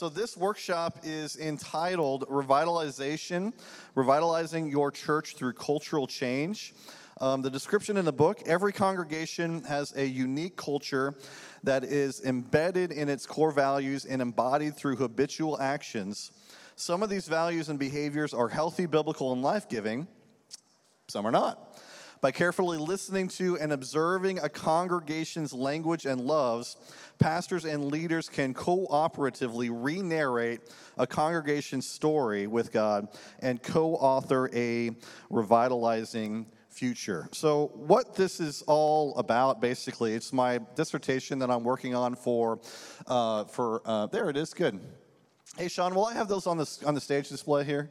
So this workshop is entitled Revitalization, Revitalizing Your Church Through Cultural Change. The description in the book, every congregation has a unique culture that is embedded in its core values and embodied through habitual actions. Some of these values and behaviors are healthy, biblical, and life-giving. Some are not. By carefully listening to and observing a congregation's language and loves, pastors and leaders can cooperatively re-narrate a congregation's story with God and co-author a revitalizing future. So what this is all about, basically, it's my dissertation that I'm working on for there it is, good. Hey, Sean, will I have those on the stage display here?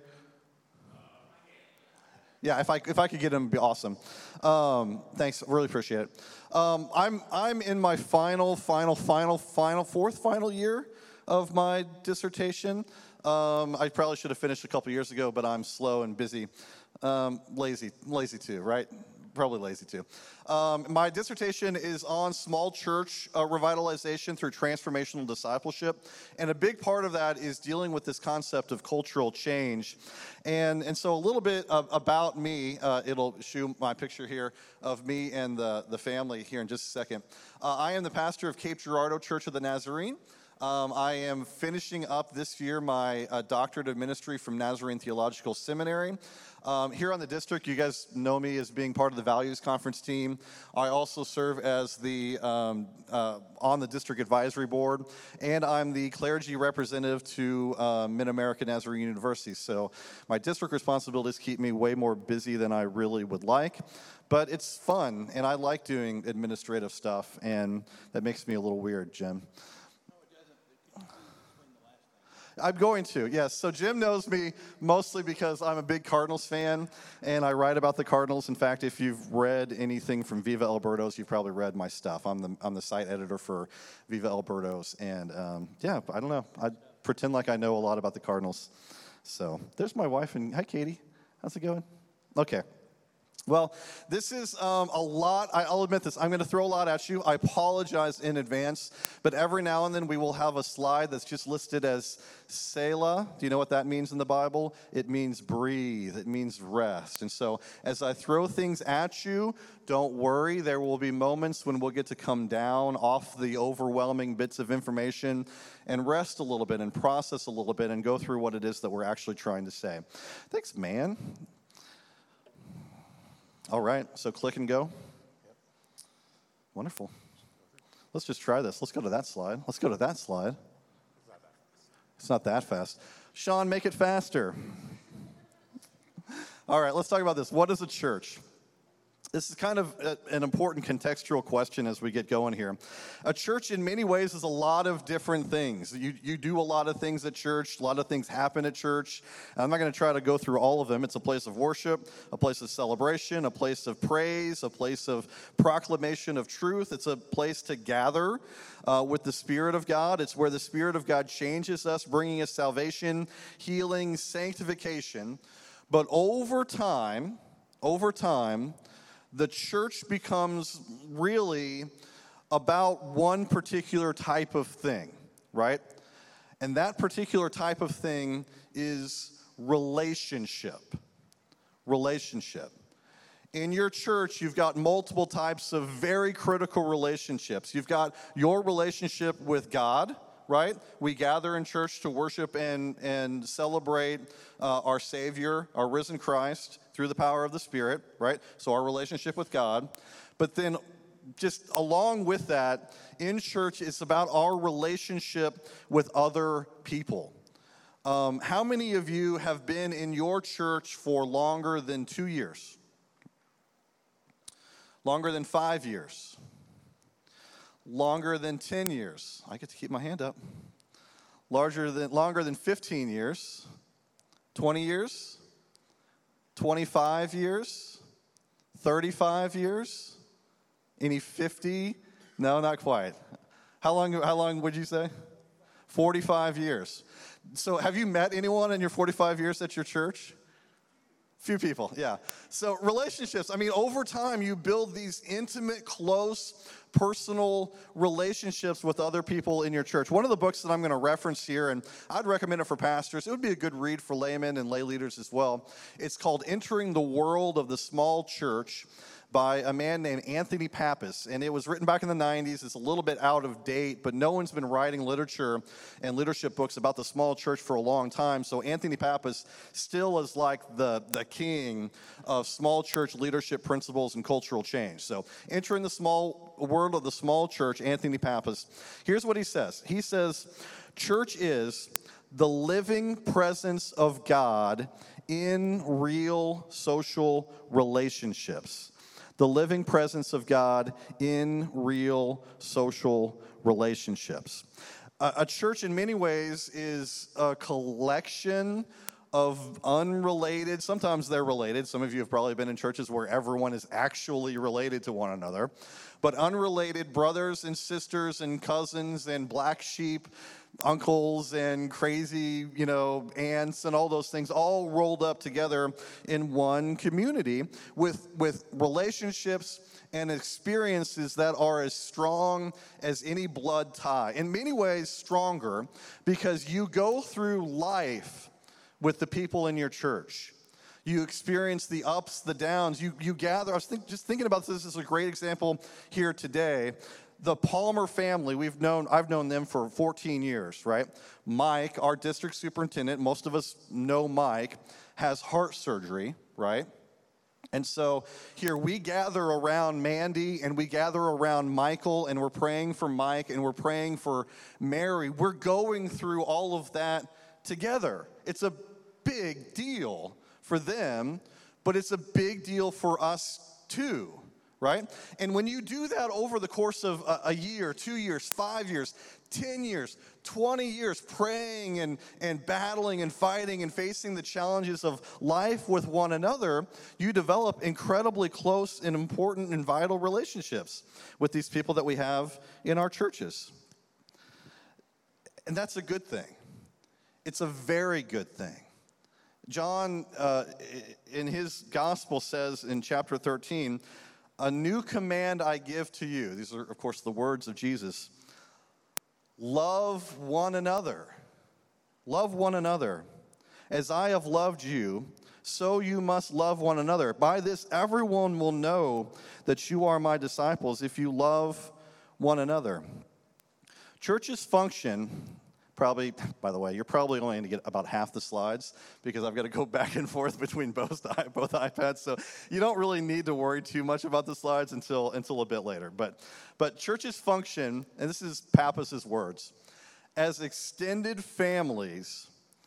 Yeah, if I could get them, it'd be awesome. Thanks, really appreciate it. I'm in my final year of my dissertation. I probably should have finished a couple years ago, but I'm slow and busy. Lazy too, right? Probably lazy too. My dissertation is on small church revitalization through transformational discipleship. And a big part of that is dealing with this concept of cultural change. And so a little bit about me, it'll show my picture here of me and the family here in just a second. I am the pastor of Cape Girardeau Church of the Nazarene. I am finishing up this year my doctorate of ministry from Nazarene Theological Seminary. Here on the district, you guys know me as being part of the Values Conference team. I also serve as on the district advisory board, and I'm the clergy representative to Mid-America Nazarene University. So my district responsibilities keep me way more busy than I really would like, but it's fun, and I like doing administrative stuff, and that makes me a little weird, Jim. I'm going to, yes. So Jim knows me mostly because I'm a big Cardinals fan, and I write about the Cardinals. In fact, if you've read anything from Viva El Birdos, you've probably read my stuff. I'm the site editor for Viva El Birdos, and yeah, I don't know. I pretend like I know a lot about the Cardinals. So there's my wife, and hi, Katie. How's it going? Okay. Well, this is a lot. I'll admit this. I'm going to throw a lot at you. I apologize in advance, but every now and then we will have a slide that's just listed as Selah. Do you know what that means in the Bible? It means breathe. It means rest. And so as I throw things at you, don't worry. There will be moments when we'll get to come down off the overwhelming bits of information and rest a little bit and process a little bit and go through what it is that we're actually trying to say. Thanks, man. All right, so click and go. Yep. Wonderful. Let's just try this. Let's go to that slide. It's not that fast. Sean, make it faster. All right, let's talk about this. What is a church? This is kind of an important contextual question as we get going here. A church in many ways is a lot of different things. You do a lot of things at church. A lot of things happen at church. I'm not going to try to go through all of them. It's a place of worship, a place of celebration, a place of praise, a place of proclamation of truth. It's a place to gather with the Spirit of God. It's where the Spirit of God changes us, bringing us salvation, healing, sanctification. But over time, the church becomes really about one particular type of thing, right? And that particular type of thing is relationship. In your church, you've got multiple types of very critical relationships. You've got your relationship with God, right? We gather in church to worship and celebrate our Savior, our risen Christ, through the power of the Spirit, right? So our relationship with God. But then just along with that, in church, it's about our relationship with other people. How many of you have been in your church for longer than 2 years? Longer than 5 years? Longer than 10 years? I get to keep my hand up. Longer than 15 years? 20 years? 25 years? 35 years? Any 50? No, not quite. How long would you say? 45 years. So have you met anyone in your 45 years at your church? Few people, yeah. So relationships, I mean, over time, you build these intimate, close, personal relationships with other people in your church. One of the books that I'm going to reference here, and I'd recommend it for pastors, it would be a good read for laymen and lay leaders as well. It's called Entering the World of the Small Church by a man named Anthony Pappas, and it was written back in the 90s. It's a little bit out of date, but no one's been writing literature and leadership books about the small church for a long time, so Anthony Pappas still is like the king of small church leadership principles and cultural change. So, Entering the Small World of the Small Church, Anthony Pappas, here's what he says. He says, church is the living presence of God in real social relationships. The living presence of God in real social relationships. A church, in many ways, is a collection of unrelated, sometimes they're related. Some of you have probably been in churches where everyone is actually related to one another. But unrelated brothers and sisters and cousins and black sheep, uncles and crazy, aunts and all those things all rolled up together in one community with relationships and experiences that are as strong as any blood tie. In many ways, stronger because you go through life with the people in your church. You experience the ups, the downs. You gather. I was just thinking about this. This is a great example here today. The Palmer family, I've known them for 14 years, right? Mike, our district superintendent, most of us know Mike, has heart surgery, right? And so here we gather around Mandy and we gather around Michael and we're praying for Mike and we're praying for Mary. We're going through all of that together. It's a big deal for them, but it's a big deal for us too, right? And when you do that over the course of a year, 2 years, 5 years, 10 years, 20 years, praying and battling and fighting and facing the challenges of life with one another, you develop incredibly close and important and vital relationships with these people that we have in our churches. And that's a good thing. It's a very good thing. John, in his gospel, says in chapter 13, a new command I give to you. These are, of course, the words of Jesus. Love one another. Love one another. As I have loved you, so you must love one another. By this, everyone will know that you are my disciples if you love one another. Churches function. Probably, by the way, you're probably only going to get about half the slides because I've got to go back and forth between both iPads. So you don't really need to worry too much about the slides until a bit later. But churches function, and this is Pappas's words, as extended families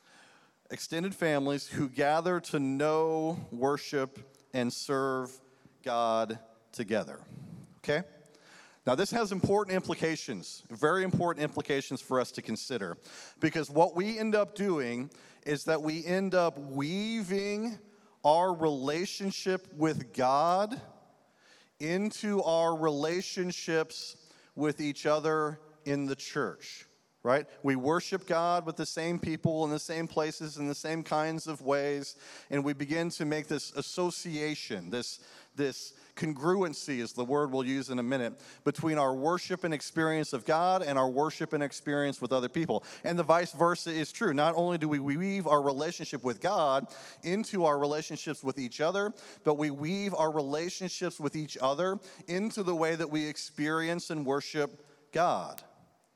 who gather to know, worship, and serve God together. Okay? Now, this has important implications, very important implications for us to consider, because what we end up doing is that we end up weaving our relationship with God into our relationships with each other in the church, right? We worship God with the same people in the same places in the same kinds of ways, and we begin to make this association, this congruency is the word we'll use in a minute, between our worship and experience of God and our worship and experience with other people. And the vice versa is true. Not only do we weave our relationship with God into our relationships with each other, but we weave our relationships with each other into the way that we experience and worship God.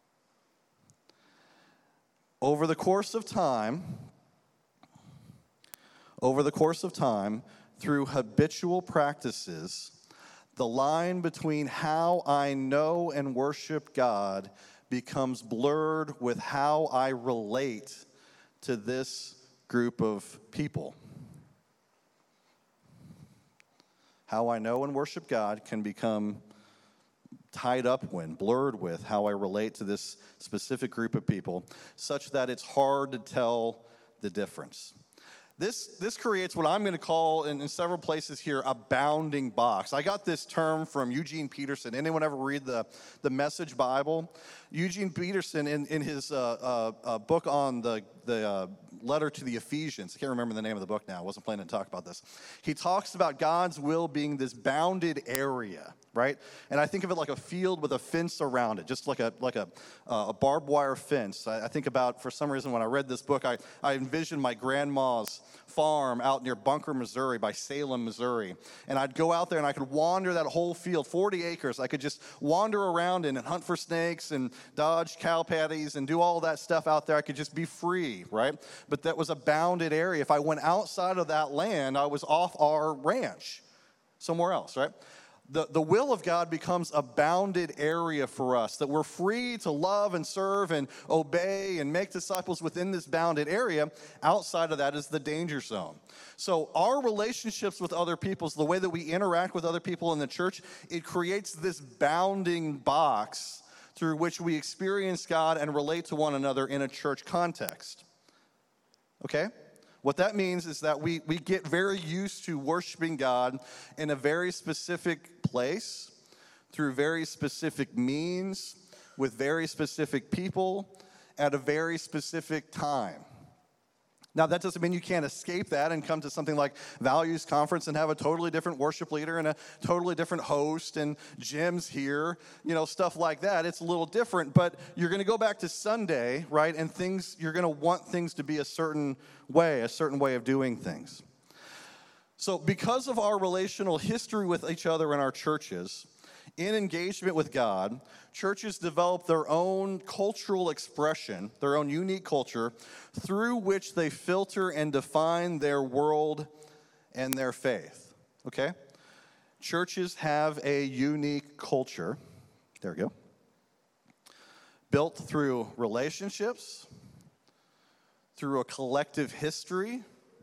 Over the course of time, through habitual practices, the line between how I know and worship God becomes blurred with how I relate to this group of people. How I know and worship God can become tied up blurred with how I relate to this specific group of people, such that it's hard to tell the difference. This creates what I'm going to call, in several places here, a bounding box. I got this term from Eugene Peterson. Anyone ever read the Message Bible? Eugene Peterson, in his book on the letter to the Ephesians. I can't remember the name of the book now. I wasn't planning to talk about this. He talks about God's will being this bounded area, right? And I think of it like a field with a fence around it, just like a barbed wire fence. I think about, for some reason, when I read this book, I envisioned my grandma's farm out near Bunker, Missouri, by Salem, Missouri. And I'd go out there and I could wander that whole field, 40 acres. I could just wander around in and hunt for snakes and dodge cow patties and do all that stuff out there. I could just be free, right? But that was a bounded area. If I went outside of that land, I was off our ranch somewhere else, right? The will of God becomes a bounded area for us, that we're free to love and serve and obey and make disciples within this bounded area. Outside of that is the danger zone. So our relationships with other people, the way that we interact with other people in the church, it creates this bounding box through which we experience God and relate to one another in a church context. Okay? What that means is that we get very used to worshiping God in a very specific place, through very specific means, with very specific people, at a very specific time. Now, that doesn't mean you can't escape that and come to something like Values Conference and have a totally different worship leader and a totally different host and Jim's here, stuff like that. It's a little different, but you're going to go back to Sunday, right, and you're going to want things to be a certain way of doing things. So because of our relational history with each other in our churches, in engagement with God, churches develop their own cultural expression, their own unique culture, through which they filter and define their world and their faith. Okay? Churches have a unique culture. There we go. Built through relationships, through a collective history,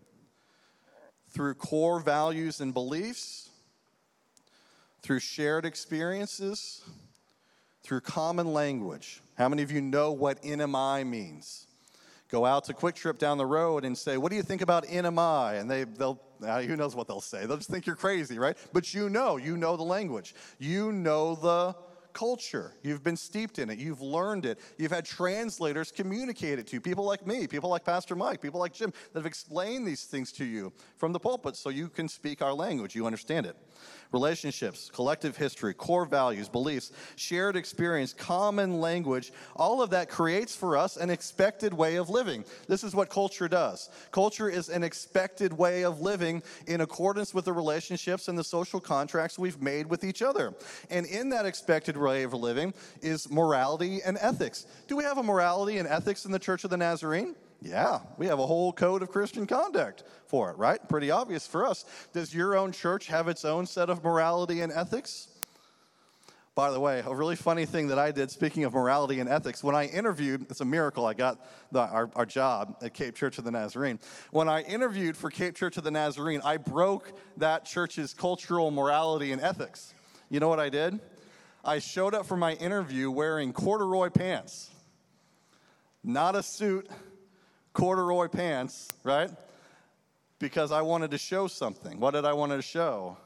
through core values and beliefs, through shared experiences, through common language. How many of you know what NMI means? Go out to Quick Trip down the road and say, what do you think about NMI? And they'll who knows what they'll say. They'll just think you're crazy, right? But you know the language. You know the culture. You've been steeped in it. You've learned it. You've had translators communicate it to you. People like me, people like Pastor Mike, people like Jim that have explained these things to you from the pulpit so you can speak our language. You understand it. Relationships, collective history, core values, beliefs, shared experience, common language, all of that creates for us an expected way of living. This is what culture does. Culture is an expected way of living in accordance with the relationships and the social contracts we've made with each other. And in that expected way of living is morality and ethics. Do we have a morality and ethics in the Church of the Nazarene? Yeah, we have a whole code of Christian conduct for it, right? Pretty obvious for us. Does your own church have its own set of morality and ethics? By the way, a really funny thing that I did, speaking of morality and ethics, when I interviewed, it's a miracle I got our job at Cape Church of the Nazarene. When I interviewed for Cape Church of the Nazarene, I broke that church's cultural morality and ethics. You know what I did? I showed up for my interview wearing corduroy pants. Not a suit, corduroy pants, right? Because I wanted to show something. What did I want to show?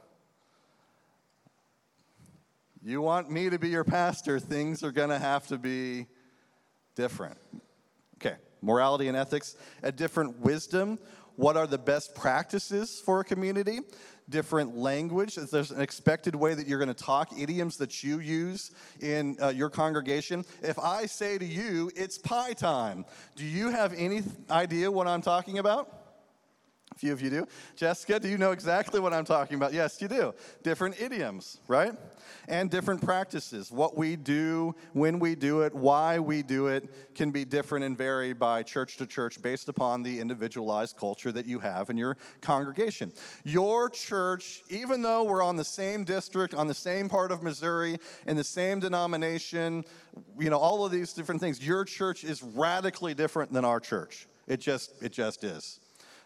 You want me to be your pastor, things are going to have to be different. Okay, morality and ethics, a different wisdom. What are the best practices for a community? Different language. There's an expected way that you're going to talk, idioms that you use in your congregation. If I say to you, it's pie time, do you have any idea what I'm talking about? A few of you do. Jessica, do you know exactly what I'm talking about? Yes, you do. Different idioms, right? And different practices. What we do, when we do it, why we do it can be different and vary by church to church based upon the individualized culture that you have in your congregation. Your church, even though we're on the same district, on the same part of Missouri, in the same denomination, all of these different things, your church is radically different than our church. It just is.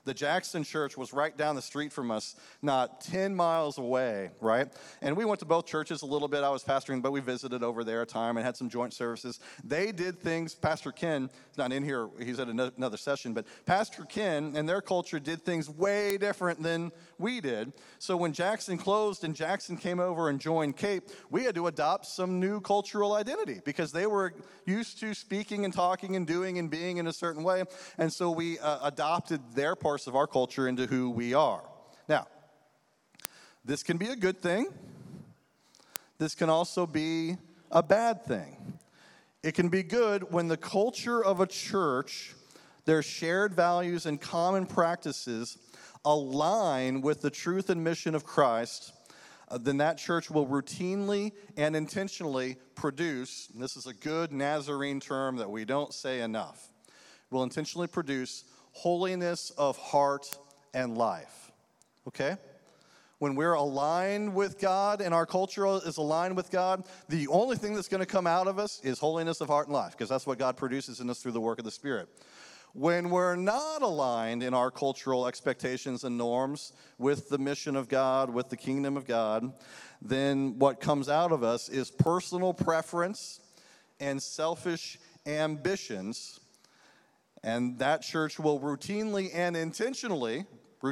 The Jackson Church was right down the street from us, not 10 miles away, right? And we went to both churches a little bit. I was pastoring, but we visited over there a time and had some joint services. They did things, Pastor Ken, he's not in here, he's at another session, but Pastor Ken and their culture did things way different than we did. So when Jackson closed and Jackson came over and joined Cape, we had to adopt some new cultural identity because they were used to speaking and talking and doing and being in a certain way. And so we adopted their parts of our culture into who we are. Now, this can be a good thing. This can also be a bad thing. It can be good when the culture of a church, their shared values and common practices align with the truth and mission of Christ. Then that church will routinely and intentionally produce, and this is a good Nazarene term that we don't say enough, will intentionally produce holiness of heart and life, okay? When we're aligned with God and our culture is aligned with God, the only thing that's going to come out of us is holiness of heart and life, because that's what God produces in us through the work of the Spirit. When we're not aligned in our cultural expectations and norms with the mission of God, with the kingdom of God, then what comes out of us is personal preference and selfish ambitions. And that church will routinely and intentionally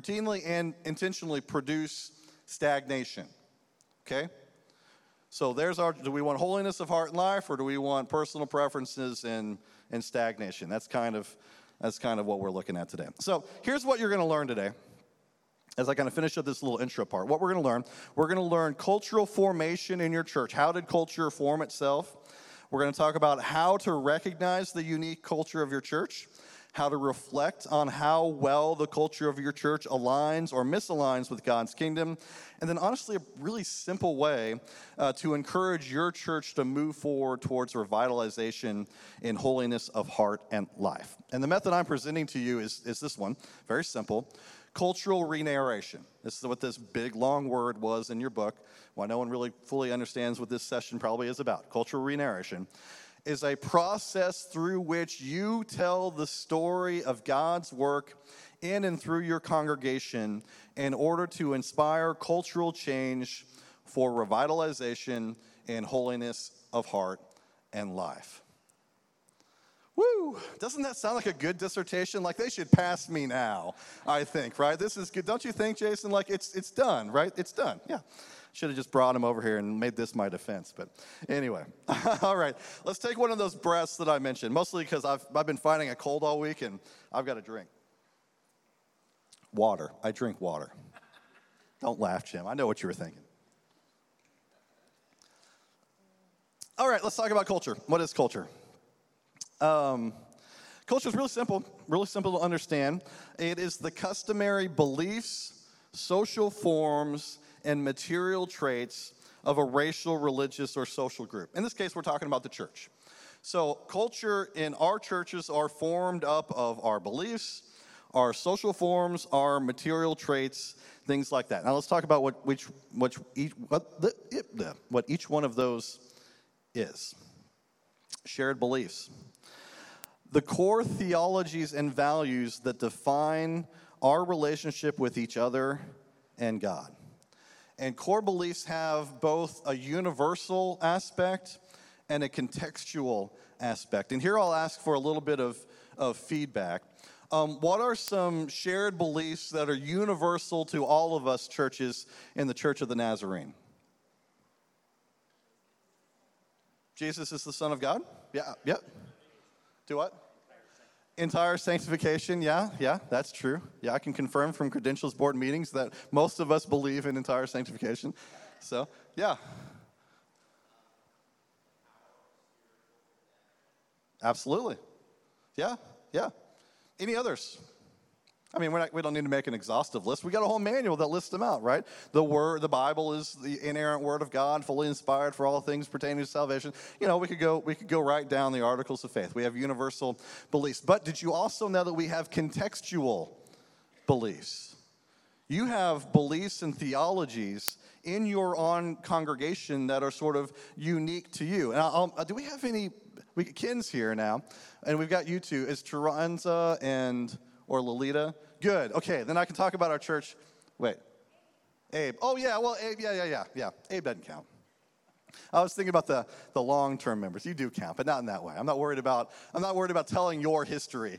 produce stagnation. Okay? So do we want holiness of heart and life, or do we want personal preferences and stagnation? That's kind of what we're looking at today. So here's what you're going to learn today. As I kind of finish up this little intro part, what we're going to learn cultural formation in your church. How did culture form itself? We're going to talk about how to recognize the unique culture of your church, how to reflect on how well the culture of your church aligns or misaligns with God's kingdom, and then honestly a really simple way to encourage your church to move forward towards revitalization in holiness of heart and life. And the method I'm presenting to you is this one, very simple. Cultural renarration. This is what this big, long word was in your book. Why no one really fully understands what this session probably is about. Cultural renarration is a process through which you tell the story of God's work in and through your congregation in order to inspire cultural change for revitalization and holiness of heart and life. Woo! Doesn't that sound like a good dissertation? Like, they should pass me now, I think, right? This is good. Don't you think, Jason? Like, it's done, right? It's done. Yeah. Should have just brought him over here and made this my defense. But anyway, all right. Let's take one of those breaths that I mentioned, mostly because I've been fighting a cold all week, and I've got to drink. Water. I drink water. Don't laugh, Jim. I know what you were thinking. All right, let's talk about culture. What is culture? Culture is really simple to understand. It is the customary beliefs, social forms, and material traits of a racial, religious, or social group. In this case, we're talking about the church. So culture in our churches are formed up of our beliefs, our social forms, our material traits, things like that. Now let's talk about what each one of those is. Shared beliefs. The core theologies and values that define our relationship with each other and God. And core beliefs have both a universal aspect and a contextual aspect. And here I'll ask for a little bit of feedback. What are some shared beliefs that are universal to all of us churches in the Church of the Nazarene? Jesus is the Son of God? Yeah. Do what? Entire sanctification, yeah, that's true. Yeah, I can confirm from Credentials Board meetings that most of us believe in entire sanctification. So, yeah. Absolutely. Yeah. Any others? I mean, we don't need to make an exhaustive list. We got a whole manual that lists them out, right? The Bible is the inerrant word of God, fully inspired for all things pertaining to salvation. You know, we could go right down the articles of faith. We have universal beliefs. But did you also know that we have contextual beliefs? You have beliefs and theologies in your own congregation that are sort of unique to you. And do we have any? Ken's here now, and we've got you two. Is Taranza and or Lolita? Good. Okay, then I can talk about our church. Wait. Abe. Oh, yeah, well, Abe, yeah. Abe doesn't count. I was thinking about the long-term members. You do count, but not in that way. I'm not worried about telling your history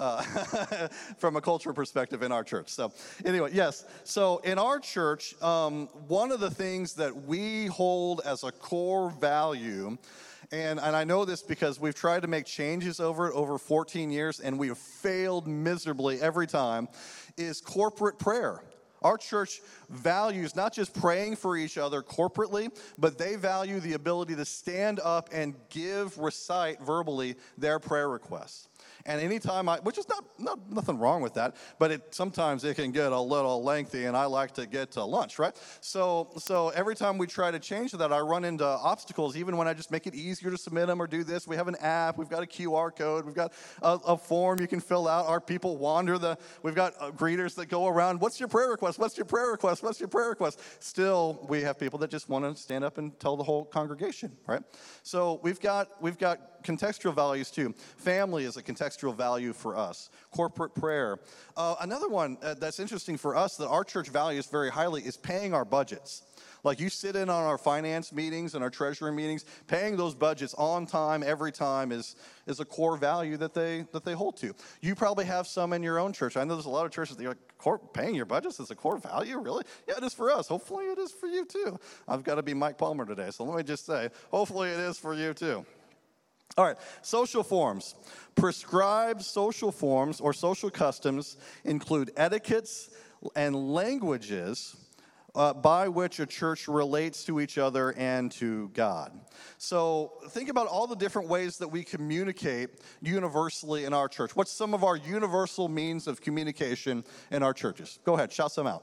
from a cultural perspective in our church. So anyway, yes. So in our church, one of the things that we hold as a core value, and I know this because we've tried to make changes over 14 years, and we have failed miserably every time, is corporate prayer. Our church values not just praying for each other corporately, but they value the ability to stand up and recite verbally their prayer requests. And anytime which is nothing wrong with that, but sometimes it can get a little lengthy, and I like to get to lunch, right? So every time we try to change that, I run into obstacles, even when I just make it easier to submit them or do this. We have an app, we've got a QR code, we've got a form you can fill out. Our people we've got greeters that go around, what's your prayer request? What's your prayer request? What's your prayer request? Still, we have people that just want to stand up and tell the whole congregation, right? So we've got contextual values too. Family is a contextual value for us. Corporate prayer. Another one that's interesting for us that our church values very highly is paying our budgets. Like you sit in on our finance meetings and our treasury meetings, paying those budgets on time, every time is a core value that they hold to. You probably have some in your own church. I know there's a lot of churches that you're like, paying your budgets is a core value, really? Yeah, it is for us. Hopefully it is for you too. I've got to be Mike Palmer today, so let me just say, hopefully it is for you too. All right, social forms. Prescribed social forms or social customs include etiquettes and languages by which a church relates to each other and to God. So think about all the different ways that we communicate universally in our church. What's some of our universal means of communication in our churches? Go ahead, shout some out.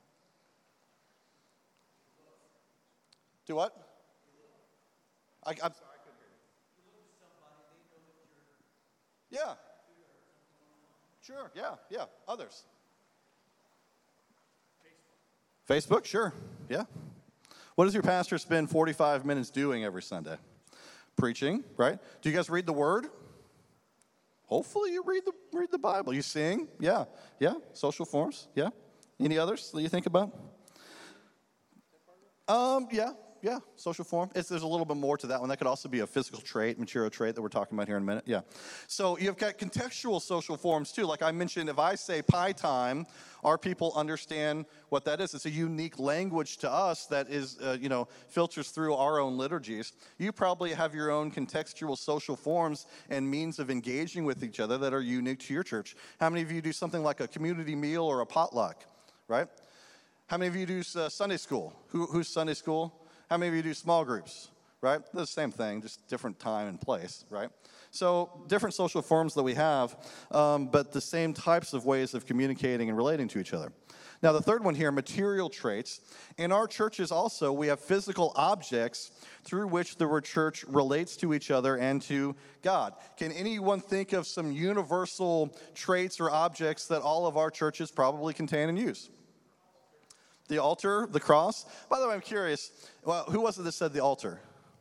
Do what? I'm sorry. Yeah. Sure, yeah. Others. Facebook, sure, yeah. What does your pastor spend 45 minutes doing every Sunday? Preaching, right? Do you guys read the Word? Hopefully you read the Bible. You sing? Yeah. Social forms, yeah. Any others that you think about? Yeah, social form. There's a little bit more to that one. That could also be a physical trait, material trait that we're talking about here in a minute. Yeah. So you've got contextual social forms too. Like I mentioned, if I say pie time, our people understand what that is. It's a unique language to us that is, filters through our own liturgies. You probably have your own contextual social forms and means of engaging with each other that are unique to your church. How many of you do something like a community meal or a potluck, right? How many of you do Sunday school? Who's Sunday school? How many of you do small groups, right? They're the same thing, just different time and place, right? So different social forms that we have, but the same types of ways of communicating and relating to each other. Now, the third one here, material traits. In our churches also, we have physical objects through which the church relates to each other and to God. Can anyone think of some universal traits or objects that all of our churches probably contain and use? The altar, the cross. By the way, I'm curious, who was it that said the altar?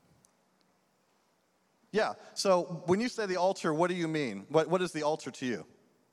Yeah, so when you say the altar, what do you mean? What is the altar to you?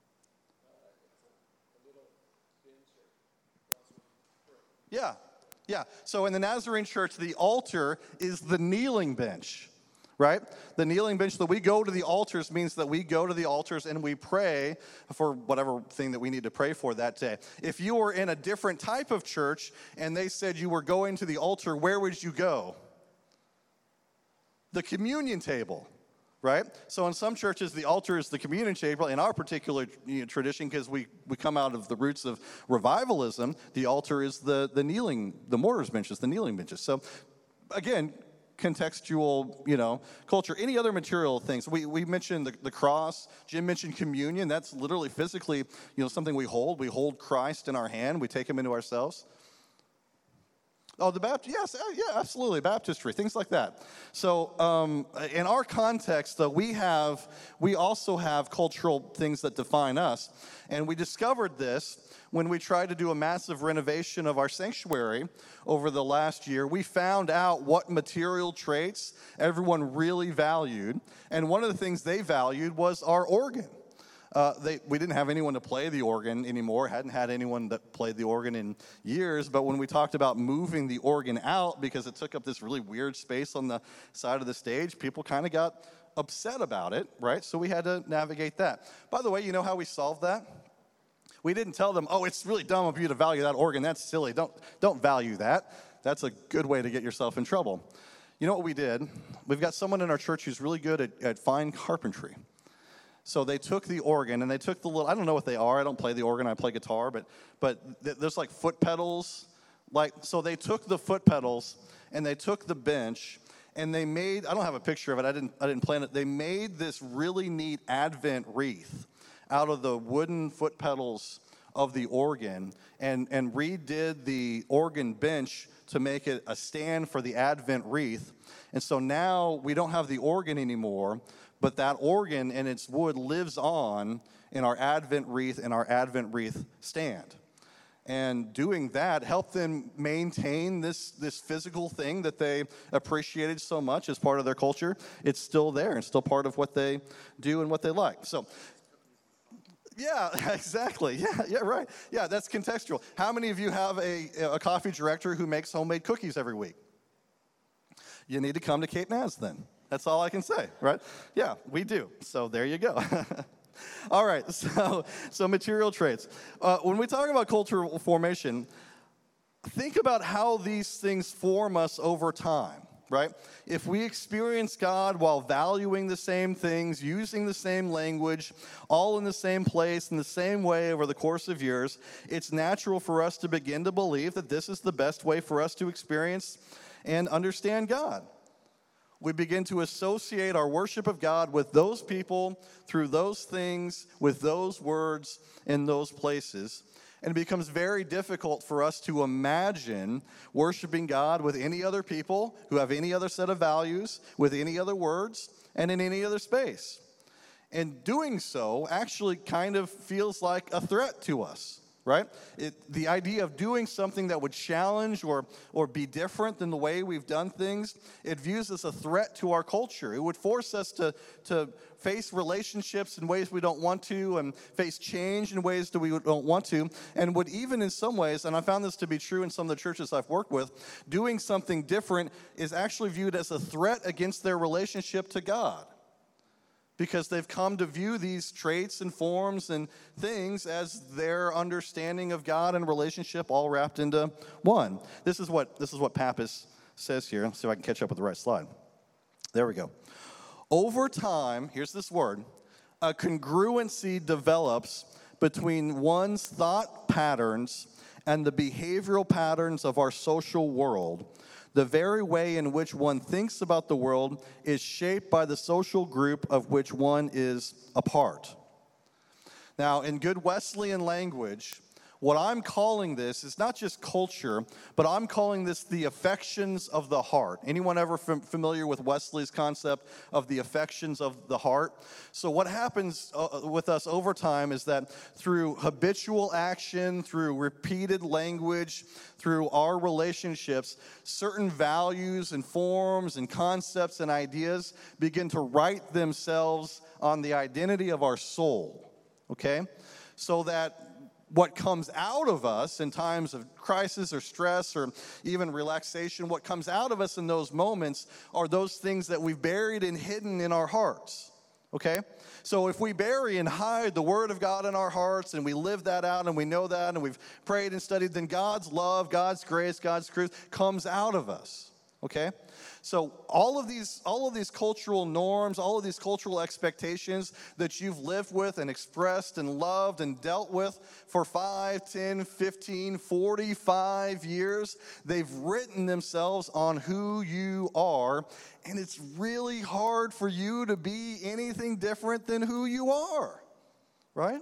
Yeah. So in the Nazarene church, the altar is the kneeling bench, right? The kneeling bench that we go to the altars means that we go to the altars and we pray for whatever thing that we need to pray for that day. If you were in a different type of church and they said you were going to the altar, where would you go? The communion table, right? So in some churches, the altar is the communion table. In our particular tradition, because we come out of the roots of revivalism, the altar is the mortars benches, the kneeling benches. So again, contextual, culture. Any other material things? We mentioned the cross. Jim mentioned communion. That's literally physically, something we hold. We hold Christ in our hand. We take him into ourselves. Oh, the Baptist, yes, yeah, absolutely, baptistry, things like that. So in our context, though, we also have cultural things that define us, and we discovered this when we tried to do a massive renovation of our sanctuary over the last year. We found out what material traits everyone really valued, and one of the things they valued was our organ. We didn't have anyone to play the organ anymore, hadn't had anyone that played the organ in years, but when we talked about moving the organ out because it took up this really weird space on the side of the stage, people kind of got upset about it, right? So we had to navigate that. By the way, you know how we solved that? We didn't tell them, oh, it's really dumb of you to value that organ. That's silly. Don't value that. That's a good way to get yourself in trouble. You know what we did? We've got someone in our church who's really good at fine carpentry. So they took the organ and they took the little, I don't know what they are. I don't play the organ. I play guitar, but there's like foot pedals. So they took the foot pedals and they took the bench and they made, I don't have a picture of it. I didn't plan it. They made this really neat Advent wreath out of the wooden foot pedals of the organ and redid the organ bench to make it a stand for the Advent wreath. And so now we don't have the organ anymore, but that organ and its wood lives on in our Advent wreath and our Advent wreath stand. And doing that helped them maintain this physical thing that they appreciated so much as part of their culture. It's still there and still part of what they do and what they like. So, yeah, exactly. Yeah, right. Yeah, that's contextual. How many of you have a coffee director who makes homemade cookies every week? You need to come to Cape Naz then. That's all I can say, right? Yeah, we do. So there you go. All right, so material traits. When we talk about cultural formation, think about how these things form us over time, right? If we experience God while valuing the same things, using the same language, all in the same place, in the same way over the course of years, it's natural for us to begin to believe that this is the best way for us to experience and understand God. We begin to associate our worship of God with those people, through those things, with those words, in those places. And it becomes very difficult for us to imagine worshiping God with any other people who have any other set of values, with any other words, and in any other space. And doing so actually kind of feels like a threat to us. Right? The idea of doing something that would challenge or be different than the way we've done things, it views as a threat to our culture. It would force us to face relationships in ways we don't want to and face change in ways that we don't want to, and would even in some ways, and I found this to be true in some of the churches I've worked with, doing something different is actually viewed as a threat against their relationship to God. Because they've come to view these traits and forms and things as their understanding of God and relationship all wrapped into one. This is what Pappas says here. Let's see if I can catch up with the right slide. There we go. Over time, here's this word, a congruency develops between one's thought patterns and the behavioral patterns of our social world. The very way in which one thinks about the world is shaped by the social group of which one is a part. Now, in good Wesleyan language, what I'm calling this is not just culture, but I'm calling this the affections of the heart. Anyone ever familiar with Wesley's concept of the affections of the heart? So what happens with us over time is that through habitual action, through repeated language, through our relationships, certain values and forms and concepts and ideas begin to write themselves on the identity of our soul, okay? So that what comes out of us in times of crisis or stress or even relaxation, what comes out of us in those moments are those things that we've buried and hidden in our hearts, okay? So if we bury and hide the Word of God in our hearts and we live that out and we know that and we've prayed and studied, then God's love, God's grace, God's truth comes out of us, okay? So all of these cultural norms, all of these cultural expectations that you've lived with and expressed and loved and dealt with for 5, 10, 15, 45 years, they've written themselves on who you are, and it's really hard for you to be anything different than who you are, right?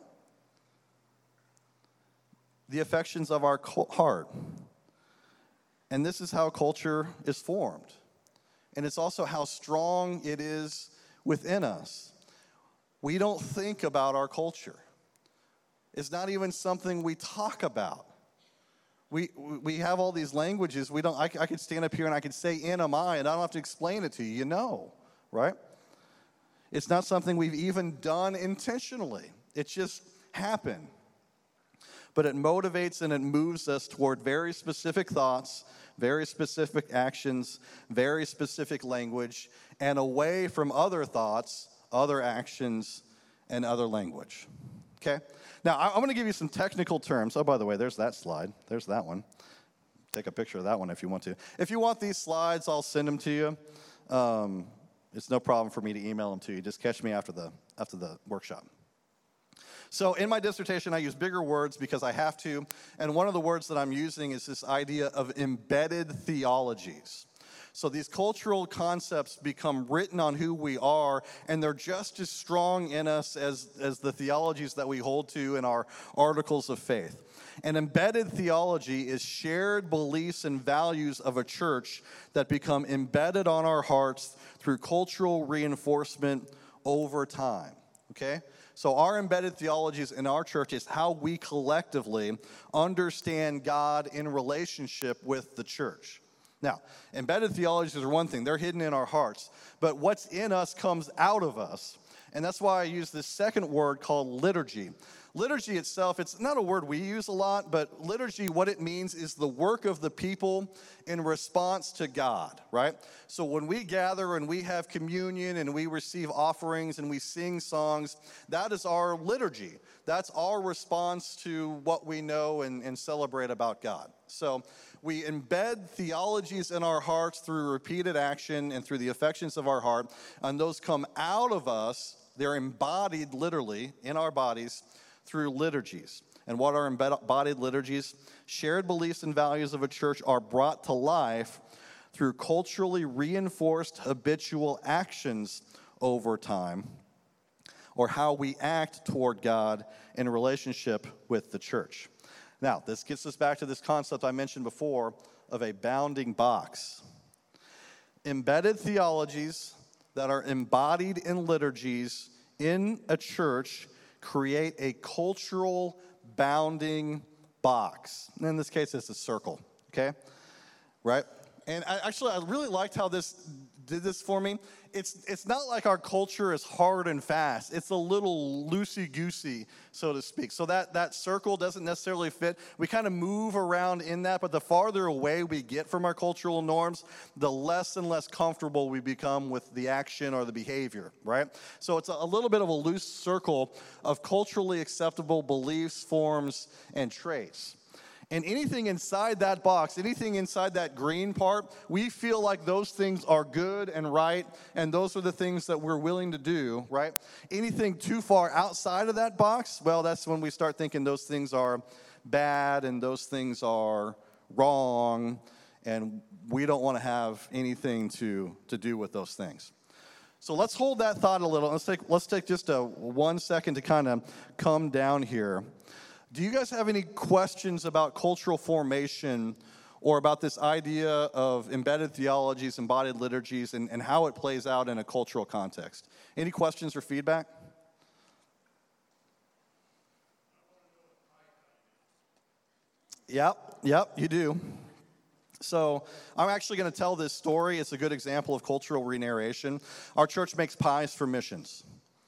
The affections of our heart. And this is how culture is formed. And it's also how strong it is within us. We don't think about our culture. It's not even something we talk about. We have all these languages. I could stand up here and I could say NMI and I don't have to explain it to you. You know, right? It's not something we've even done intentionally. It just happened. But it motivates and it moves us toward very specific thoughts, very specific actions, very specific language, and away from other thoughts, other actions, and other language. Okay? Now, I'm going to give you some technical terms. Oh, by the way, there's that slide. There's that one. Take a picture of that one if you want to. If you want these slides, I'll send them to you. It's no problem for me to email them to you. Just catch me after the workshop. So in my dissertation, I use bigger words because I have to, and one of the words that I'm using is this idea of embedded theologies. So these cultural concepts become written on who we are, and they're just as strong in us as the theologies that we hold to in our articles of faith. An embedded theology is shared beliefs and values of a church that become embedded on our hearts through cultural reinforcement over time, okay? So our embedded theologies in our church is how we collectively understand God in relationship with the church. Now, embedded theologies are one thing. They're hidden in our hearts. But what's in us comes out of us. And that's why I use this second word called liturgy. Liturgy itself, it's not a word we use a lot, but liturgy, what it means is the work of the people in response to God, right? So when we gather and we have communion and we receive offerings and we sing songs, that is our liturgy. That's our response to what we know and celebrate about God. So we embed theologies in our hearts through repeated action and through the affections of our heart, and those come out of us. They're embodied literally in our bodies through liturgies. And what are embodied liturgies? Shared beliefs and values of a church are brought to life through culturally reinforced habitual actions over time, or how we act toward God in relationship with the church. Now, this gets us back to this concept I mentioned before of a bounding box. Embedded theologies that are embodied in liturgies in a church create a cultural bounding box. In this case, it's a circle, okay? Right? And I really liked how this did this for me. It's not like our culture is hard and fast. It's a little loosey-goosey, so to speak. So that circle doesn't necessarily fit. We kind of move around in that, but the farther away we get from our cultural norms, the less and less comfortable we become with the action or the behavior, right? So it's a little bit of a loose circle of culturally acceptable beliefs, forms, and traits. And anything inside that box, anything inside that green part, we feel like those things are good and right, and those are the things that we're willing to do, right? Anything too far outside of that box, well, that's when we start thinking those things are bad and those things are wrong, and we don't want to have anything to do with those things. So let's hold that thought a little. Let's take just 1 second to kind of come down here. Do you guys have any questions about cultural formation or about this idea of embedded theologies, embodied liturgies, and how it plays out in a cultural context? Any questions or feedback? Yep, you do. So I'm actually going to tell this story. It's a good example of cultural re-narration. Our church makes pies for missions.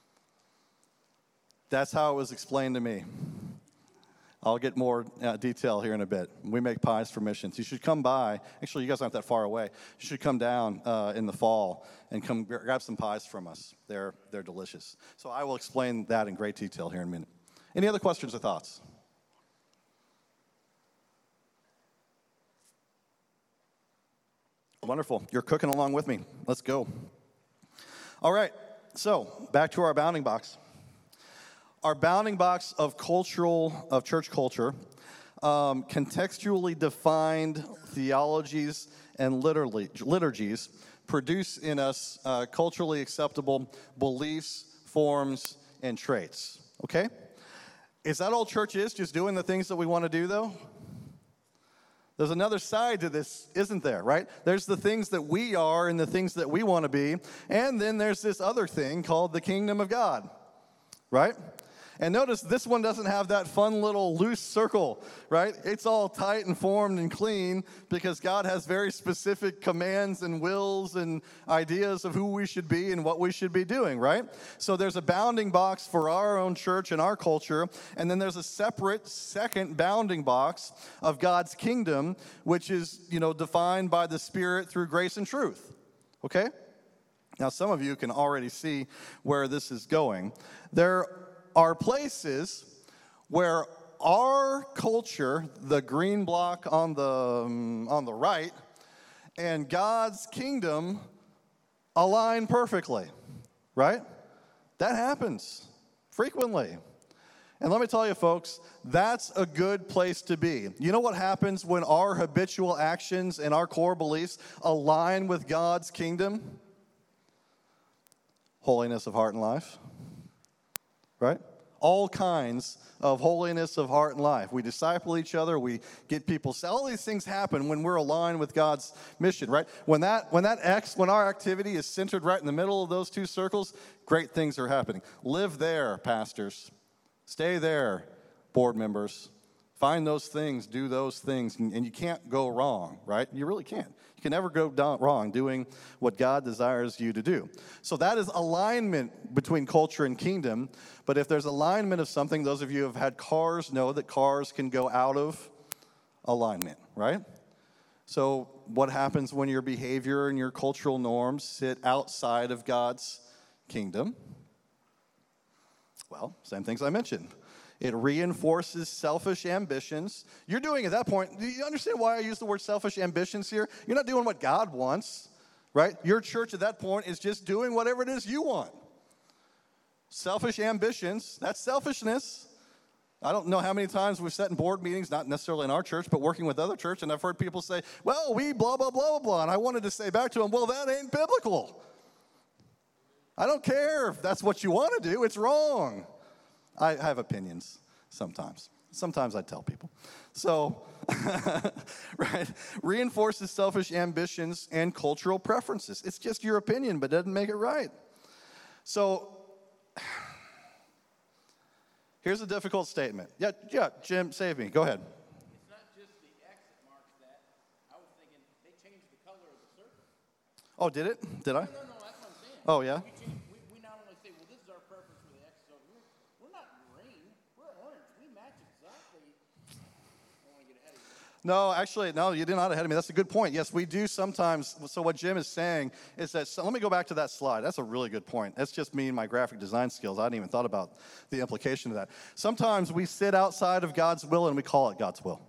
That's how it was explained to me. I'll get more detail here in a bit. We make pies for missions. You should come by. Actually, you guys aren't that far away. You should come down in the fall and come grab some pies from us. They're delicious. So I will explain that in great detail here in a minute. Any other questions or thoughts? Wonderful. You're cooking along with me. Let's go. All right. So back to our bounding box. Our bounding box of church culture, contextually defined theologies and liturgies produce in us culturally acceptable beliefs, forms, and traits. Okay? Is that all church is? Just doing the things that we want to do, though? There's another side to this, isn't there, right? There's the things that we are and the things that we want to be, and then there's this other thing called the kingdom of God, right? And notice this one doesn't have that fun little loose circle, right? It's all tight and formed and clean because God has very specific commands and wills and ideas of who we should be and what we should be doing, right? So there's a bounding box for our own church and our culture, and then there's a separate second bounding box of God's kingdom, which is, defined by the Spirit through grace and truth, okay? Now, some of you can already see where this is going. There are places where our culture, the green block on the right, and God's kingdom align perfectly, right? That happens frequently. And let me tell you, folks, that's a good place to be. You know what happens when our habitual actions and our core beliefs align with God's kingdom? Holiness of heart and life, right? All kinds of holiness of heart and life. We disciple each other. We get people. All these things happen when we're aligned with God's mission, right? When our activity is centered right in the middle of those two circles, great things are happening. Live there, pastors. Stay there, board members. Find those things, do those things, and you can't go wrong, right? You really can't. You can never go wrong doing what God desires you to do. So that is alignment between culture and kingdom. But if there's alignment of something, those of you who have had cars know that cars can go out of alignment, right? So what happens when your behavior and your cultural norms sit outside of God's kingdom? Well, same things I mentioned. It reinforces selfish ambitions. You're doing at that point, do you understand why I use the word selfish ambitions here? You're not doing what God wants, right? Your church at that point is just doing whatever it is you want. Selfish ambitions, that's selfishness. I don't know how many times we've sat in board meetings, not necessarily in our church, but working with other church, and I've heard people say, well, we blah, blah, blah, blah, and I wanted to say back to them, well, that ain't biblical. I don't care if that's what you want to do, it's wrong. I have opinions sometimes. Sometimes I tell people. So, right, reinforces selfish ambitions and cultural preferences. It's just your opinion, but doesn't make it right. So, here's a difficult statement. Yeah, Jim, save me. Go ahead. It's not just the X that marks that. I was thinking they changed the color of the circle. Oh, did it? Did I? No, that's what I'm saying. Oh, yeah? We not only say, well, this is our preference for the X zone. We're not green. We're orange. We match exactly. I don't want to get ahead of you. No, actually, no, you did not ahead of me. That's a good point. Yes, we do sometimes. So what Jim is saying is that, so let me go back to that slide. That's a really good point. That's just me and my graphic design skills. I hadn't even thought about the implication of that. Sometimes we sit outside of God's will and we call it God's will.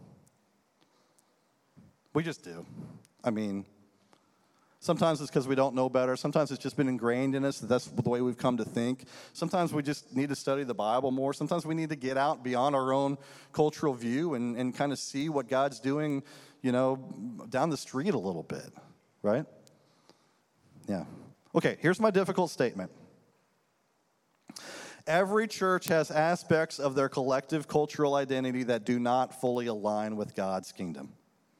We just do. I mean, sometimes it's because we don't know better. Sometimes it's just been ingrained in us that that's the way we've come to think. Sometimes we just need to study the Bible more. Sometimes we need to get out beyond our own cultural view and kind of see what God's doing, down the street a little bit, right? Yeah. Okay, here's my difficult statement. Every church has aspects of their collective cultural identity that do not fully align with God's kingdom.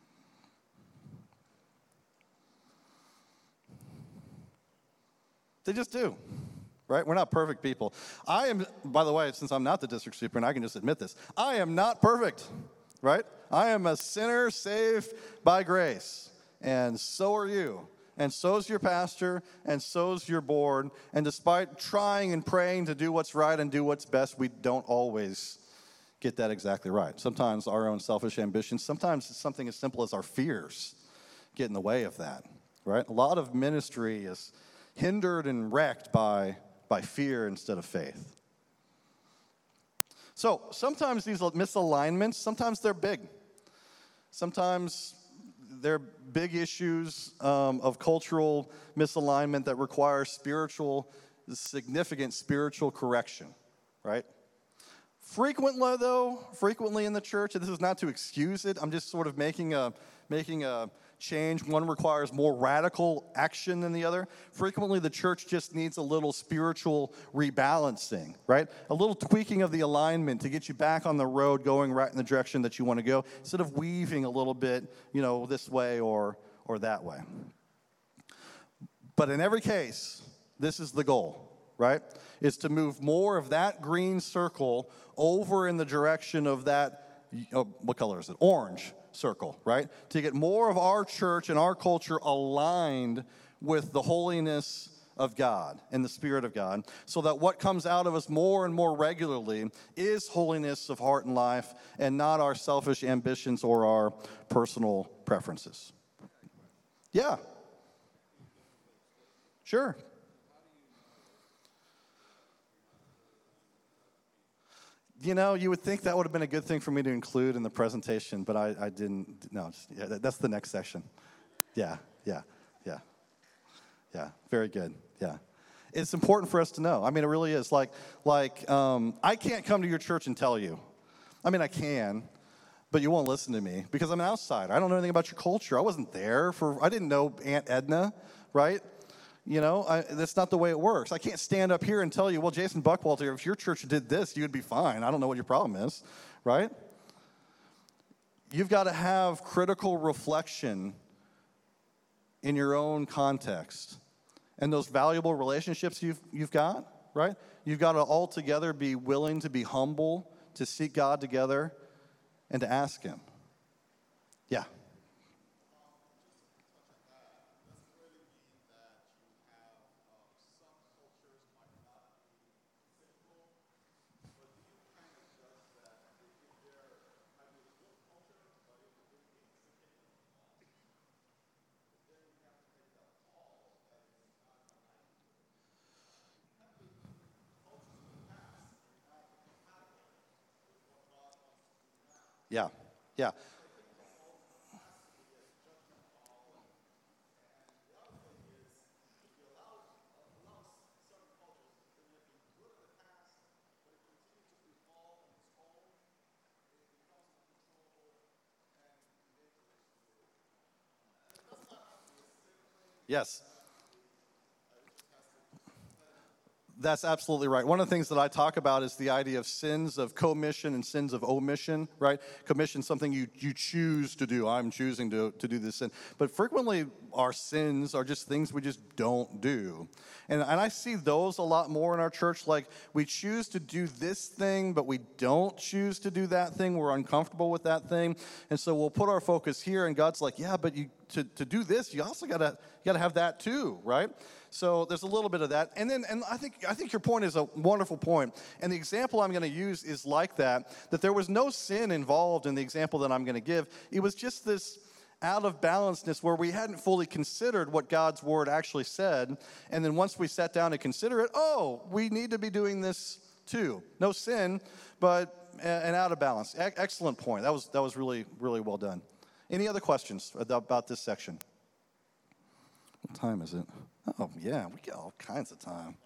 They just do, right? We're not perfect people. I am, by the way, since I'm not the district superintendent, I can just admit this. I am not perfect, right? I am a sinner saved by grace, and so are you. And so's your pastor, and so's your board. And despite trying and praying to do what's right and do what's best, we don't always get that exactly right. Sometimes our own selfish ambitions, sometimes it's something as simple as our fears get in the way of that, right? A lot of ministry is hindered and wrecked by fear instead of faith. So sometimes these misalignments, sometimes they're big. Sometimes they're big issues of cultural misalignment that require significant spiritual correction, right? Frequently in the church, and this is not to excuse it, I'm just sort of making a change. One requires more radical action than the other. Frequently, the church just needs a little spiritual rebalancing, right? A little tweaking of the alignment to get you back on the road going right in the direction that you want to go, instead of weaving a little bit, this way or that way. But in every case, this is the goal. right? Is to move more of that green circle over in the direction of that, what color is it? Orange circle, right? To get more of our church and our culture aligned with the holiness of God and the Spirit of God, so that what comes out of us more and more regularly is holiness of heart and life and not our selfish ambitions or our personal preferences. Yeah. Sure. You know, you would think that would have been a good thing for me to include in the presentation, but I didn't. No, that's the next section. Yeah. Very good. Yeah. It's important for us to know. I mean, it really is. I can't come to your church and tell you. I mean, I can, but you won't listen to me because I'm an outsider. I don't know anything about your culture. I wasn't there I didn't know Aunt Edna, right? You know, that's not the way it works. I can't stand up here and tell you, well, Jason Buckwalter, if your church did this, you'd be fine. I don't know what your problem is, right? You've got to have critical reflection in your own context. And those valuable relationships you've got, right? You've got to all together be willing to be humble, to seek God together, and to ask Him. Yeah. Yeah. Yeah. Yes. That's absolutely right. One of the things that I talk about is the idea of sins of commission and sins of omission, right? Commission, something you choose to do. I'm choosing to do this sin. But frequently, our sins are just things we just don't do. And I see those a lot more in our church. Like, we choose to do this thing, but we don't choose to do that thing. We're uncomfortable with that thing. And so we'll put our focus here, and God's like, yeah, but to do this, you also gotta have that too, right? So there's a little bit of that. And I think your point is a wonderful point. And the example I'm going to use is like that there was no sin involved in the example that I'm going to give. It was just this out of balanceness where we hadn't fully considered what God's word actually said. And then once we sat down to consider it, we need to be doing this too. No sin, but an out of balance. Excellent point. That was really, really well done. Any other questions about this section? What time is it? Oh, yeah, we got all kinds of time.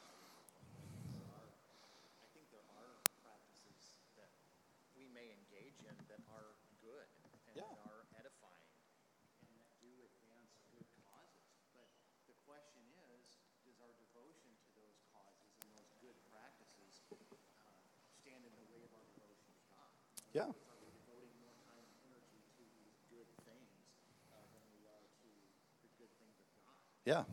I think there are practices that we may engage in that are good and that are edifying and that do advance good causes. But the question is, does our devotion to those causes and those good practices stand in the way of our devotion to God? Yeah. Are we devoting more time and energy to these good things than we are to the good things of God? Yeah.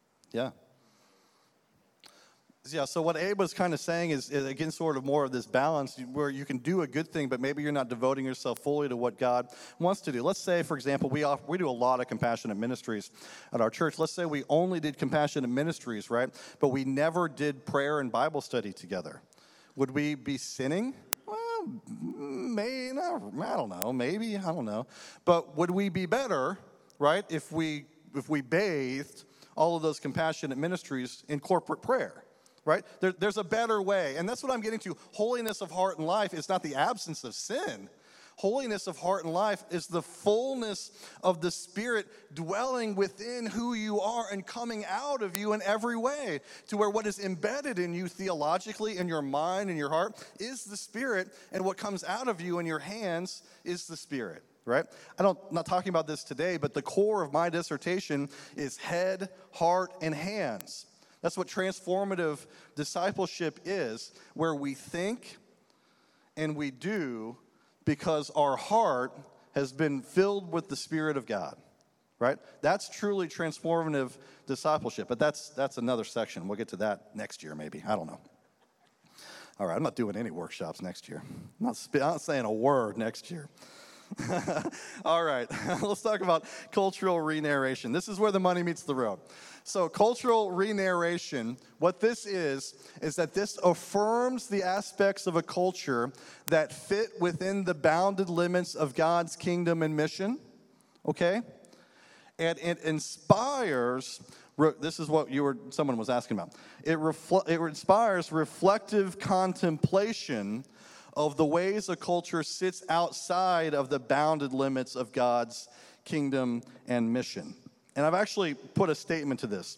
So what Abe was kind of saying is again, sort of more of this balance where you can do a good thing, but maybe you're not devoting yourself fully to what God wants to do. Let's say, for example, we do a lot of compassionate ministries at our church. Let's say we only did compassionate ministries, right? But we never did prayer and Bible study together. Would we be sinning? Well, maybe, I don't know. Maybe, I don't know. But would we be better, right, if we bathed all of those compassionate ministries in corporate prayer, right? There's a better way. And that's what I'm getting to. Holiness of heart and life is not the absence of sin. Holiness of heart and life is the fullness of the Spirit dwelling within who you are and coming out of you in every way, to where what is embedded in you theologically in your mind and your heart is the Spirit, and what comes out of you in your hands is the Spirit. Right? I'm not talking about this today, but the core of my dissertation is head, heart, and hands. That's what transformative discipleship is, where we think and we do because our heart has been filled with the Spirit of God. right? That's truly transformative discipleship, but that's another section. We'll get to that next year maybe. I don't know. All right, I'm not doing any workshops next year. I'm not saying a word next year. All right, let's talk about cultural re-narration. This is where the money meets the road. So cultural re-narration, what this is that this affirms the aspects of a culture that fit within the bounded limits of God's kingdom and mission, okay? And it inspires, this is what someone was asking about. It inspires reflective contemplation of the ways a culture sits outside of the bounded limits of God's kingdom and mission. And I've actually put a statement to this.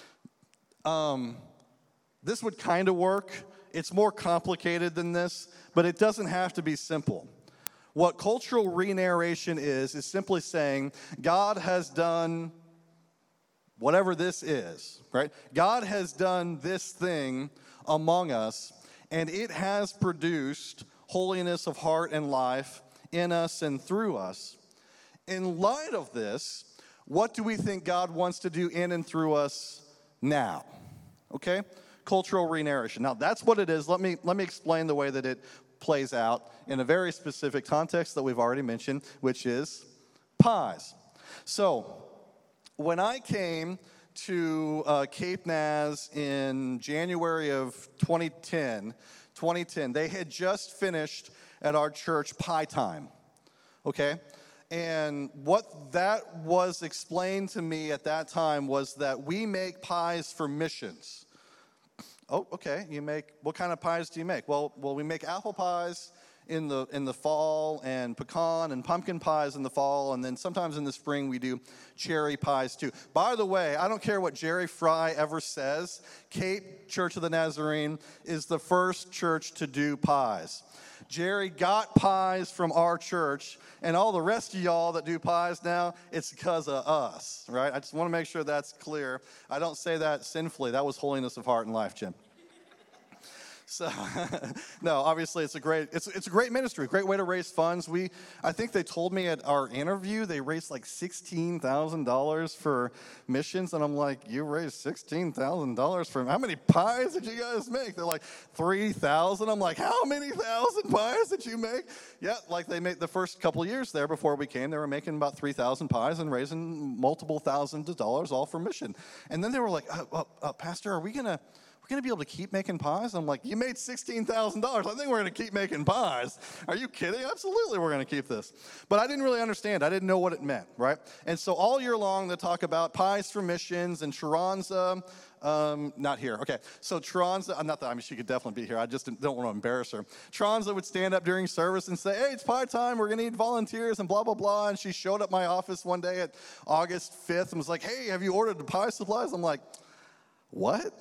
This would kind of work. It's more complicated than this, but it doesn't have to be simple. What cultural re-narration is simply saying God has done whatever this is, right? God has done this thing among us, and it has produced holiness of heart and life in us and through us. In light of this, what do we think God wants to do in and through us now? Okay? Cultural re-narration. Now, that's what it is. Let me explain the way that it plays out in a very specific context that we've already mentioned, which is pies. So, when I came to Cape Naz in January of 2010, they had just finished at our church Pie Time, okay? And what that was explained to me at that time was that we make pies for missions. Oh, okay, what kind of pies do you make? Well, we make apple pies in the fall, and pecan and pumpkin pies in the fall, and then sometimes in the spring we do cherry pies too. By the way, I don't care what Jerry Fry ever says, Cape Church of the Nazarene is the first church to do pies. Jerry got pies from our church, and all the rest of y'all that do pies now, it's because of us, right? I just want to make sure that's clear. I don't say that sinfully. That was holiness of heart and life, Jim. So, no, obviously it's a great ministry, great way to raise funds. I think they told me at our interview they raised like $16,000 for missions, and I'm like, you raised $16,000 for how many pies did you guys make? They're like 3,000. I'm like, how many thousand pies did you make? Yeah, like they made the first couple of years there before we came, they were making about 3,000 pies and raising multiple thousands of dollars all for mission. And then they were like, Pastor, are we gonna be able to keep making pies? I'm like, you made $16,000. I think we're going to keep making pies. Are you kidding? Absolutely, we're going to keep this. But I didn't really understand. I didn't know what it meant, right? And so all year long, they talk about pies for missions and Chiranza. Not here. Okay. So Chiranza, she could definitely be here. I just don't want to embarrass her. Chiranza would stand up during service and say, hey, it's pie time. We're going to need volunteers and blah, blah, blah. And she showed up my office one day at August 5th and was like, hey, have you ordered the pie supplies? I'm like, what?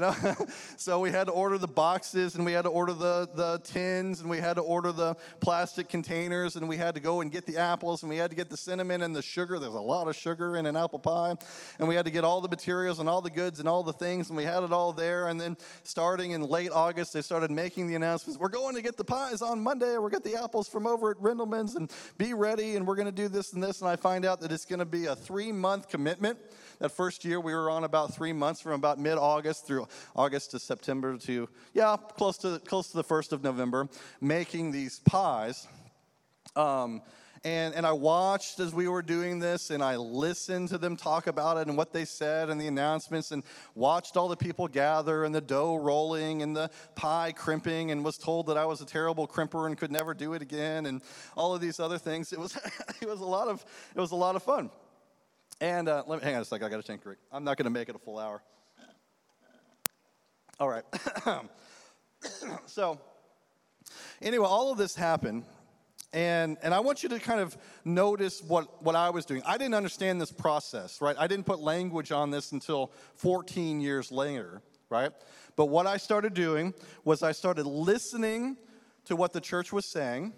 So we had to order the boxes, and we had to order the tins, and we had to order the plastic containers, and we had to go and get the apples, and we had to get the cinnamon and the sugar. There's a lot of sugar in an apple pie. And we had to get all the materials and all the goods and all the things, and we had it all there. And then starting in late August, they started making the announcements. We're going to get the pies on Monday. We'll get the apples from over at Rindleman's, and be ready, and we're going to do this and this. And I find out that it's going to be a 3-month commitment. That first year, we were on about 3 months, from about mid-August through August to September to, close to the 1st of November, making these pies. And I watched as we were doing this, and I listened to them talk about it and what they said and the announcements, and watched all the people gather and the dough rolling and the pie crimping, and was told that I was a terrible crimper and could never do it again, and all of these other things. It was a lot of fun. And let me hang on a second. I got to take a drink. I'm not going to make it a full hour. All right. So, anyway, all of this happened, and I want you to kind of notice what I was doing. I didn't understand this process, right? I didn't put language on this until 14 years later, right? But what I started doing was I started listening to what the church was saying,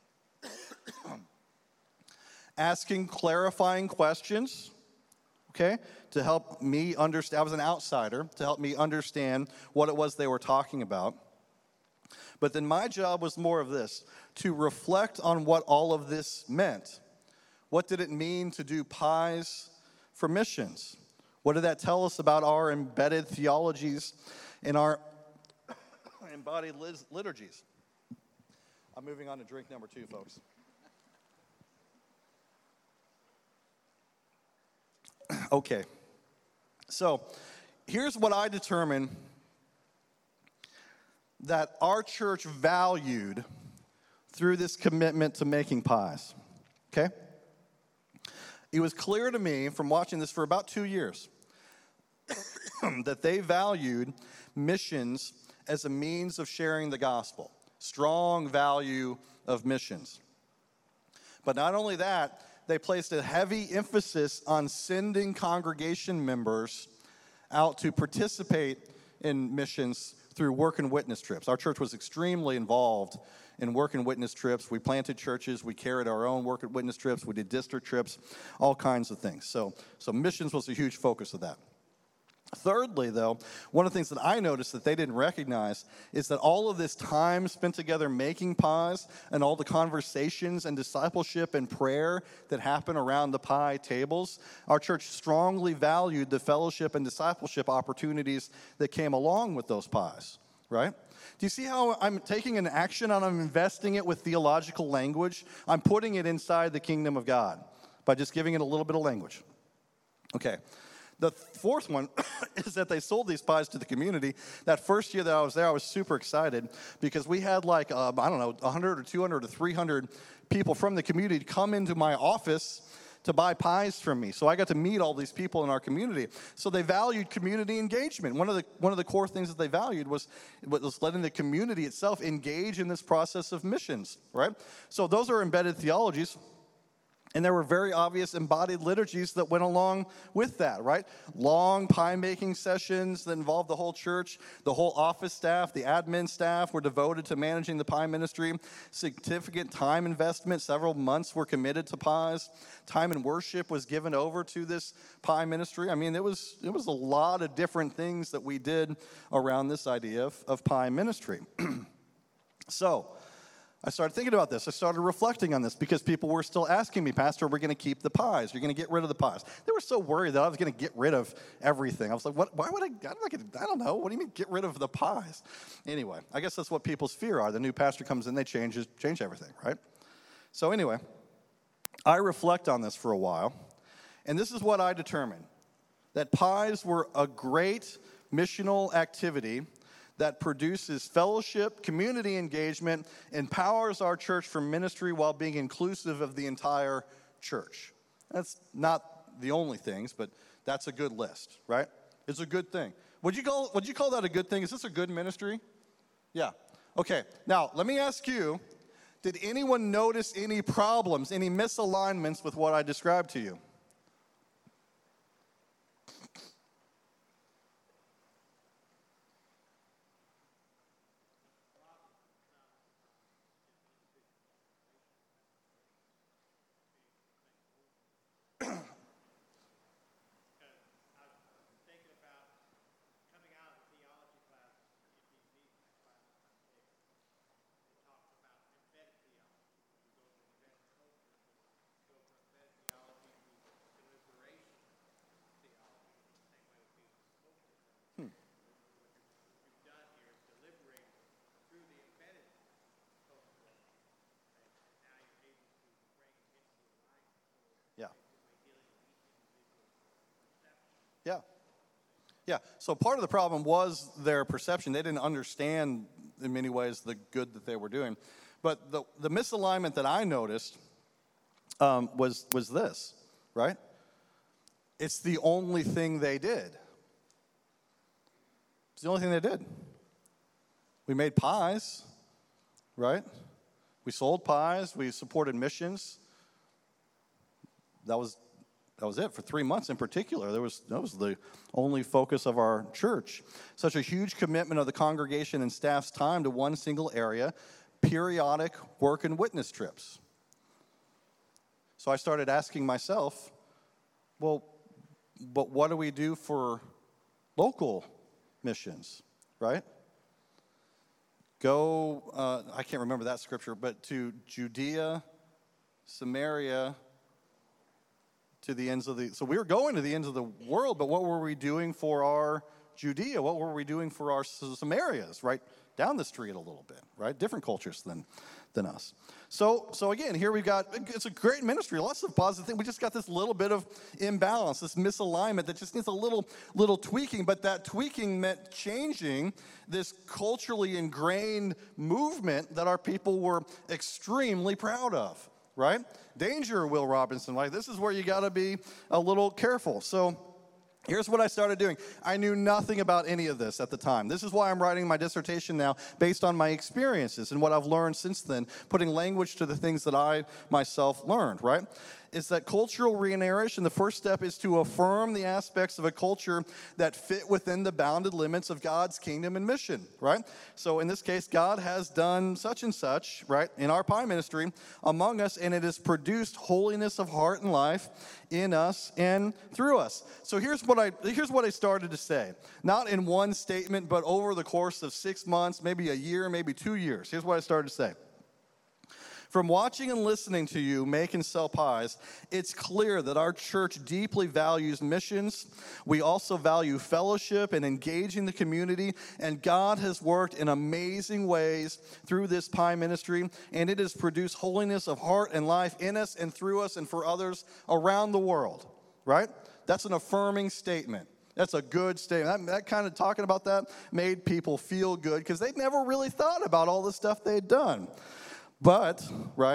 asking clarifying questions, okay, to help me understand. I was an outsider, to help me understand what it was they were talking about. But then my job was more of this, to reflect on what all of this meant. What did it mean to do pies for missions? What did that tell us about our embedded theologies and our embodied liturgies? I'm moving on to drink number 2, folks. Okay, so here's what I determined that our church valued through this commitment to making pies, okay? It was clear to me from watching this for about 2 years that they valued missions as a means of sharing the gospel. Strong value of missions. But not only that, they placed a heavy emphasis on sending congregation members out to participate in missions through work and witness trips. Our church was extremely involved in work and witness trips. We planted churches. We carried our own work and witness trips. We did district trips, all kinds of things. So missions was a huge focus of that. Thirdly, though, one of the things that I noticed that they didn't recognize is that all of this time spent together making pies and all the conversations and discipleship and prayer that happen around the pie tables, our church strongly valued the fellowship and discipleship opportunities that came along with those pies, right? Do you see how I'm taking an action and I'm investing it with theological language? I'm putting it inside the kingdom of God by just giving it a little bit of language. Okay. The fourth one is that they sold these pies to the community. That first year that I was there, I was super excited because we had 100 or 200 or 300 people from the community come into my office to buy pies from me. So I got to meet all these people in our community. So they valued community engagement. One of the core things that they valued was letting the community itself engage in this process of missions, right? So those are embedded theologies. And there were very obvious embodied liturgies that went along with that, right? Long pie-making sessions that involved the whole church. The whole office staff, the admin staff were devoted to managing the pie ministry. Significant time investment, several months were committed to pies. Time and worship was given over to this pie ministry. I mean, it was a lot of different things that we did around this idea of pie ministry. So I started thinking about this. I started reflecting on this because people were still asking me, Pastor, we're going to keep the pies. You're going to get rid of the pies. They were so worried that I was going to get rid of everything. I was like, what? Why would I don't know. What do you mean get rid of the pies? Anyway, I guess that's what people's fear are. The new pastor comes in, they change everything, right? So anyway, I reflect on this for a while, and this is what I determined, that pies were a great missional activity that produces fellowship, community engagement, empowers our church for ministry while being inclusive of the entire church. That's not the only things, but that's a good list, right? It's a good thing. Would you call that a good thing? Is this a good ministry? Yeah. Okay. Now, let me ask you, did anyone notice any problems, any misalignments with what I described to you? Yeah. Yeah. Yeah. So part of the problem was their perception. They didn't understand, in many ways, the good that they were doing. But the misalignment that I noticed was this, right? It's the only thing they did. It's the only thing they did. We made pies, right? We sold pies. We supported missions. That was it for 3 months in particular. That was the only focus of our church. Such a huge commitment of the congregation and staff's time to one single area, periodic work and witness trips. So I started asking myself, well, but what do we do for local missions, right? Go, I can't remember that scripture, but to Judea, Samaria, to the ends of the, so we were going to the ends of the world, but what were we doing for our Judea? What were we doing for our Samarias, right down the street a little bit, right? Different cultures than us. So again, here we've got, it's a great ministry, lots of positive things. We just got this little bit of imbalance, this misalignment that just needs a little tweaking, but that tweaking meant changing this culturally ingrained movement that our people were extremely proud of, right? Danger, Will Robinson, like this is where you got to be a little careful. So here's what I started doing. I knew nothing about any of this at the time. This is why I'm writing my dissertation now based on my experiences and what I've learned since then, putting language to the things that I myself learned, right? Is that cultural re-narration, the first step is to affirm the aspects of a culture that fit within the bounded limits of God's kingdom and mission, right? So in this case, God has done such and such, right, in our Pi ministry among us, and it has produced holiness of heart and life in us and through us. So here's what I started to say. Not in one statement, but over the course of 6 months, maybe a year, maybe 2 years. Here's what I started to say. From watching and listening to you make and sell pies, it's clear that our church deeply values missions. We also value fellowship and engaging the community, and God has worked in amazing ways through this pie ministry, and it has produced holiness of heart and life in us and through us and for others around the world, right? That's an affirming statement. That's a good statement. That kind of talking about that made people feel good because they'd never really thought about all the stuff they'd done. But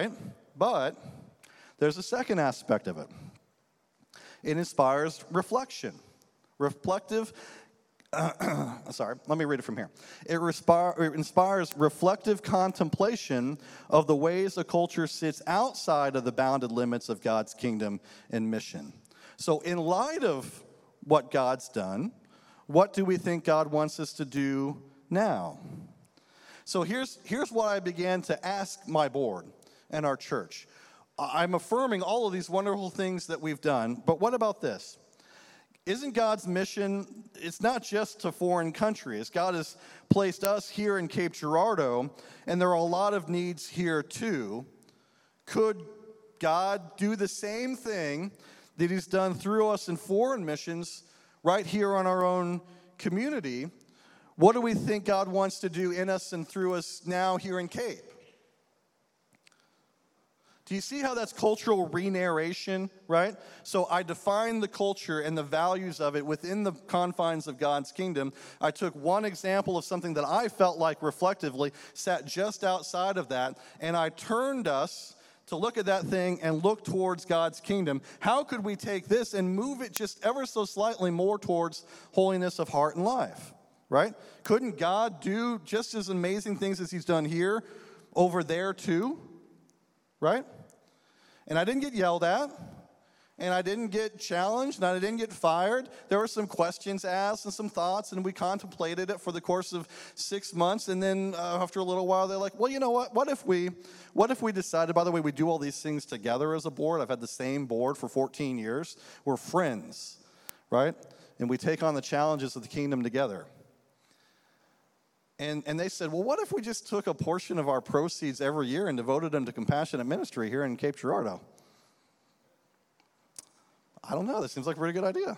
there's a second aspect of it. It inspires reflection. Let me read it from here. It inspires reflective contemplation of the ways a culture sits outside of the bounded limits of God's kingdom and mission. So in light of what God's done, what do we think God wants us to do now? So here's what I began to ask my board and our church. I'm affirming all of these wonderful things that we've done, but what about this? Isn't God's mission, it's not just to foreign countries. God has placed us here in Cape Girardeau, and there are a lot of needs here too. Could God do the same thing that he's done through us in foreign missions right here on our own community? What do we think God wants to do in us and through us now here in Cape? Do you see how that's cultural re-narration, right? So I defined the culture and the values of it within the confines of God's kingdom. I took one example of something that I felt like reflectively sat just outside of that, and I turned us to look at that thing and look towards God's kingdom. How could we take this and move it just ever so slightly more towards holiness of heart and life? Right? Couldn't God do just as amazing things as he's done here over there too? Right? And I didn't get yelled at, and I didn't get challenged, and I didn't get fired. There were some questions asked and some thoughts, and we contemplated it for the course of 6 months. And then after a little while, they're like, well, you know what? What if we decided, by the way, we do all these things together as a board. I've had the same board for 14 years. We're friends, right? And we take on the challenges of the kingdom together. And they said, well, what if we just took a portion of our proceeds every year and devoted them to compassionate ministry here in Cape Girardeau? I don't know. That seems like a pretty good idea.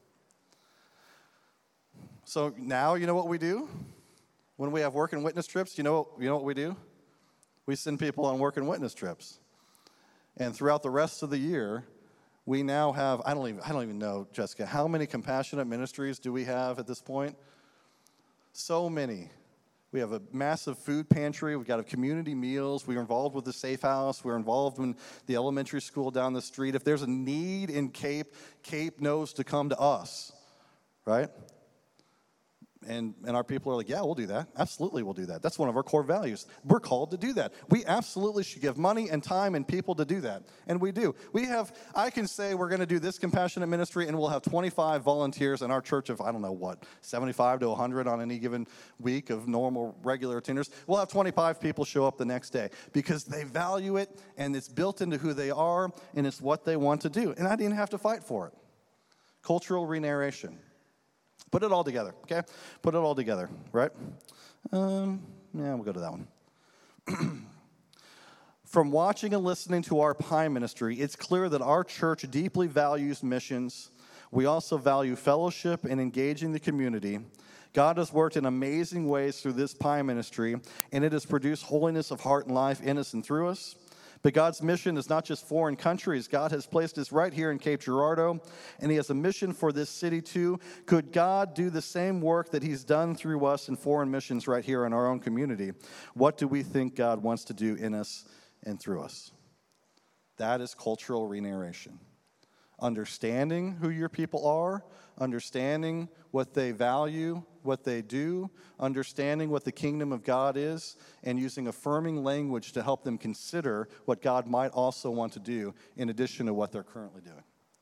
So now you know what we do? When we have work and witness trips, you know what we do? We send people on work and witness trips. And throughout the rest of the year, we now have, I don't even know, Jessica, how many compassionate ministries do we have at this point? So many. We have a massive food pantry. We've got community meals. We are involved with the Safe House. We're involved in the elementary school down the street. If there's a need in Cape, Cape knows to come to us, right? And our people are like, yeah, we'll do that. Absolutely, we'll do that. That's one of our core values. We're called to do that. We absolutely should give money and time and people to do that. And we do. I can say we're going to do this compassionate ministry, and we'll have 25 volunteers in our church of, 75 to 100 on any given week of normal, regular attenders. We'll have 25 people show up the next day because they value it, and it's built into who they are, and it's what they want to do. And I didn't have to fight for it. Cultural re-narration. Put it all together, okay? Put it all together, right? We'll go to that one. From watching and listening to our Pine ministry, it's clear that our church deeply values missions. We also value fellowship and engaging the community. God has worked in amazing ways through this Pine ministry, and it has produced holiness of heart and life in us and through us. But God's mission is not just foreign countries. God has placed us right here in Cape Girardeau, and he has a mission for this city too. Could God do the same work that he's done through us in foreign missions right here in our own community? What do we think God wants to do in us and through us? That is cultural renarration. Understanding who your people are, understanding what they value, what they do, understanding what the kingdom of God is, and using affirming language to help them consider what God might also want to do in addition to what they're currently doing.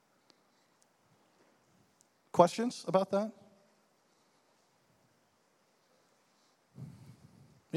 Questions about that? Yeah.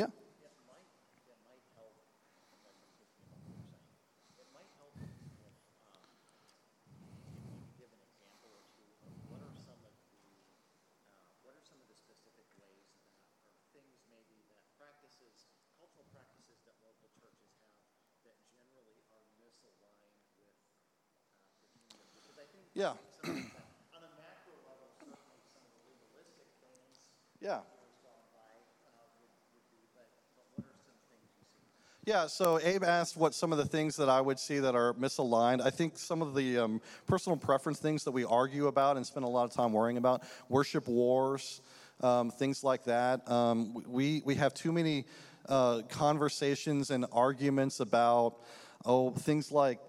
Yeah. On a macro level, certainly some of the legalistic things Yeah. years gone by would be, but what are some things you see? Yeah, so Abe asked what some of the things that I would see that are misaligned. I think some of the personal preference things that we argue about and spend a lot of time worrying about, worship wars, things like that. We have too many conversations and arguments about, things like,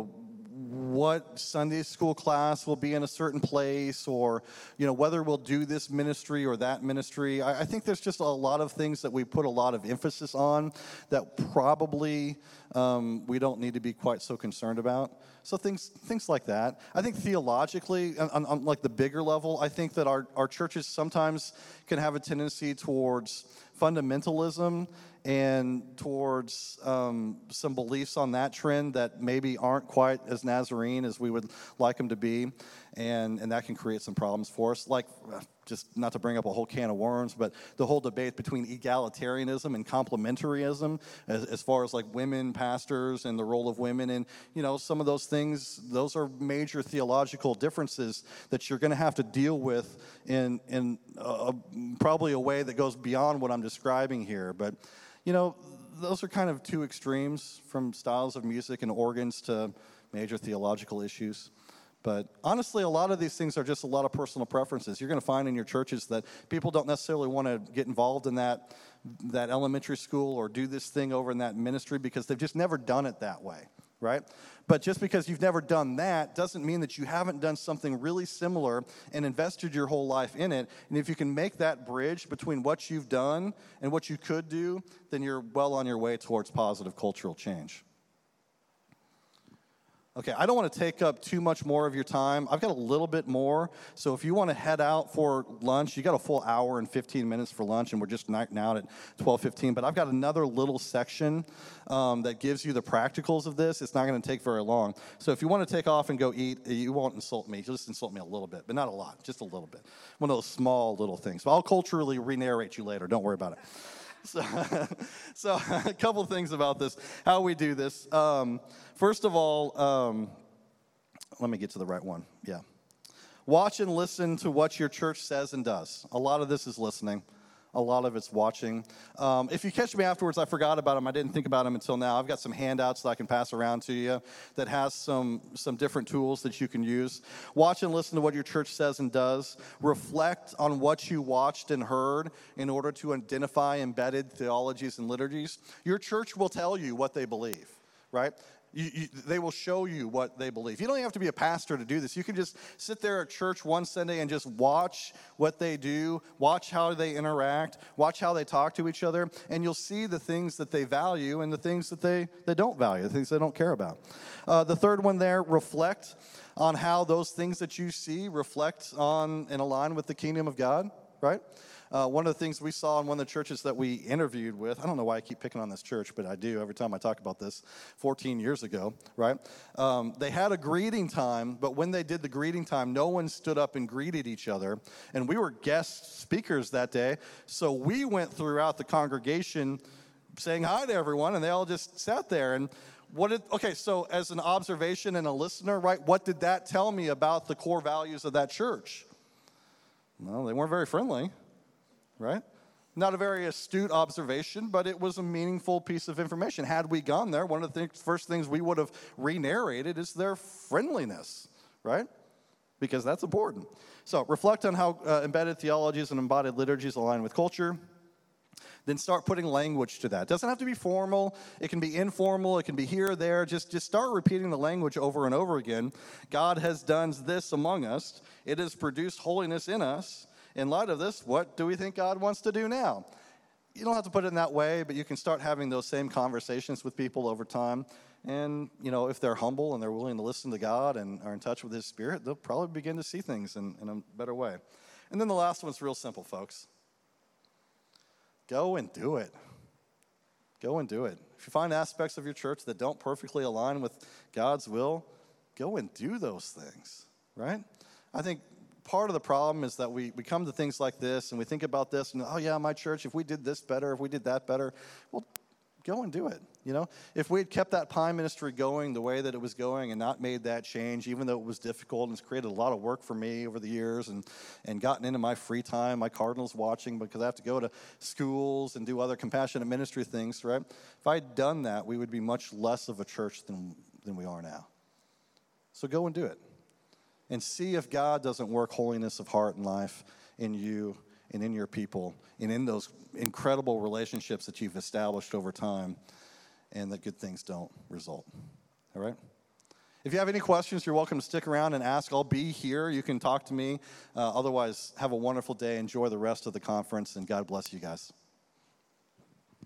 what Sunday school class will be in a certain place, or whether we'll do this ministry or that ministry. I think there's just a lot of things that we put a lot of emphasis on that probably we don't need to be quite so concerned about. So things like that. I think theologically, on like the bigger level, I think that our churches sometimes can have a tendency towards fundamentalism and towards some beliefs on that trend that maybe aren't quite as Nazarene as we would like them to be, and that can create some problems for us. Like, just not to bring up a whole can of worms, but the whole debate between egalitarianism and complementarism as far as like women pastors and the role of women, and some of those things, those are major theological differences that you're going to have to deal with in probably a way that goes beyond what I'm describing here. But those are kind of two extremes, from styles of music and organs to major theological issues. But honestly, a lot of these things are just a lot of personal preferences. You're going to find in your churches that people don't necessarily want to get involved in that elementary school or do this thing over in that ministry because they've just never done it that way, right? But just because you've never done that doesn't mean that you haven't done something really similar and invested your whole life in it. And if you can make that bridge between what you've done and what you could do, then you're well on your way towards positive cultural change. Okay, I don't want to take up too much more of your time. I've got a little bit more, so if you want to head out for lunch, you got a full hour and 15 minutes for lunch, and we're just knocking out at 12:15. But I've got another little section that gives you the practicals of this. It's not going to take very long. So if you want to take off and go eat, you won't insult me. You'll just insult me a little bit, but not a lot, just a little bit. One of those small little things. So I'll culturally re-narrate you later. Don't worry about it. So a couple things about this, how we do this. First of all, let me get to the right one. Yeah. Watch and listen to what your church says and does. A lot of this is listening. A lot of it's watching. If you catch me afterwards, I forgot about them. I didn't think about them until now. I've got some handouts that I can pass around to you that has some different tools that you can use. Watch and listen to what your church says and does. Reflect on what you watched and heard in order to identify embedded theologies and liturgies. Your church will tell you what they believe, right? They will show you what they believe. You don't even have to be a pastor to do this. You can just sit there at church one Sunday and just watch what they do, watch how they interact, watch how they talk to each other, and you'll see the things that they value and the things that they don't value, the things they don't care about. The third one there, reflect on how those things that you see reflect on and align with the kingdom of God, right? One of the things we saw in one of the churches that we interviewed with, I don't know why I keep picking on this church, but I do every time I talk about this, 14 years ago, right? They had a greeting time, but when they did the greeting time, no one stood up and greeted each other. And we were guest speakers that day, so we went throughout the congregation saying hi to everyone, and they all just sat there. And so as an observation and a listener, right, what did that tell me about the core values of that church? Well, they weren't very friendly, right? Not a very astute observation, but it was a meaningful piece of information. Had we gone there, one of the first things we would have re-narrated is their friendliness, right? Because that's important. So reflect on how embedded theologies and embodied liturgies align with culture. Then start putting language to that. It doesn't have to be formal. It can be informal. It can be here or there. Just start repeating the language over and over again. God has done this among us. It has produced holiness in us. In light of this, what do we think God wants to do now? You don't have to put it in that way, but you can start having those same conversations with people over time. And, if they're humble and they're willing to listen to God and are in touch with His Spirit, they'll probably begin to see things in a better way. And then the last one's real simple, folks. Go and do it. Go and do it. If you find aspects of your church that don't perfectly align with God's will, go and do those things, right? I think part of the problem is that we come to things like this and we think about this and, oh yeah, my church, if we did this better, if we did that better, well, go and do it. If we had kept that Pine ministry going the way that it was going and not made that change, even though it was difficult and it's created a lot of work for me over the years and gotten into my free time, my Cardinals watching because I have to go to schools and do other compassionate ministry things, right? If I had done that, we would be much less of a church than we are now. So go and do it. And see if God doesn't work holiness of heart and life in you and in your people and in those incredible relationships that you've established over time, and that good things don't result. All right? If you have any questions, you're welcome to stick around and ask. I'll be here. You can talk to me. Otherwise, have a wonderful day. Enjoy the rest of the conference, and God bless you guys.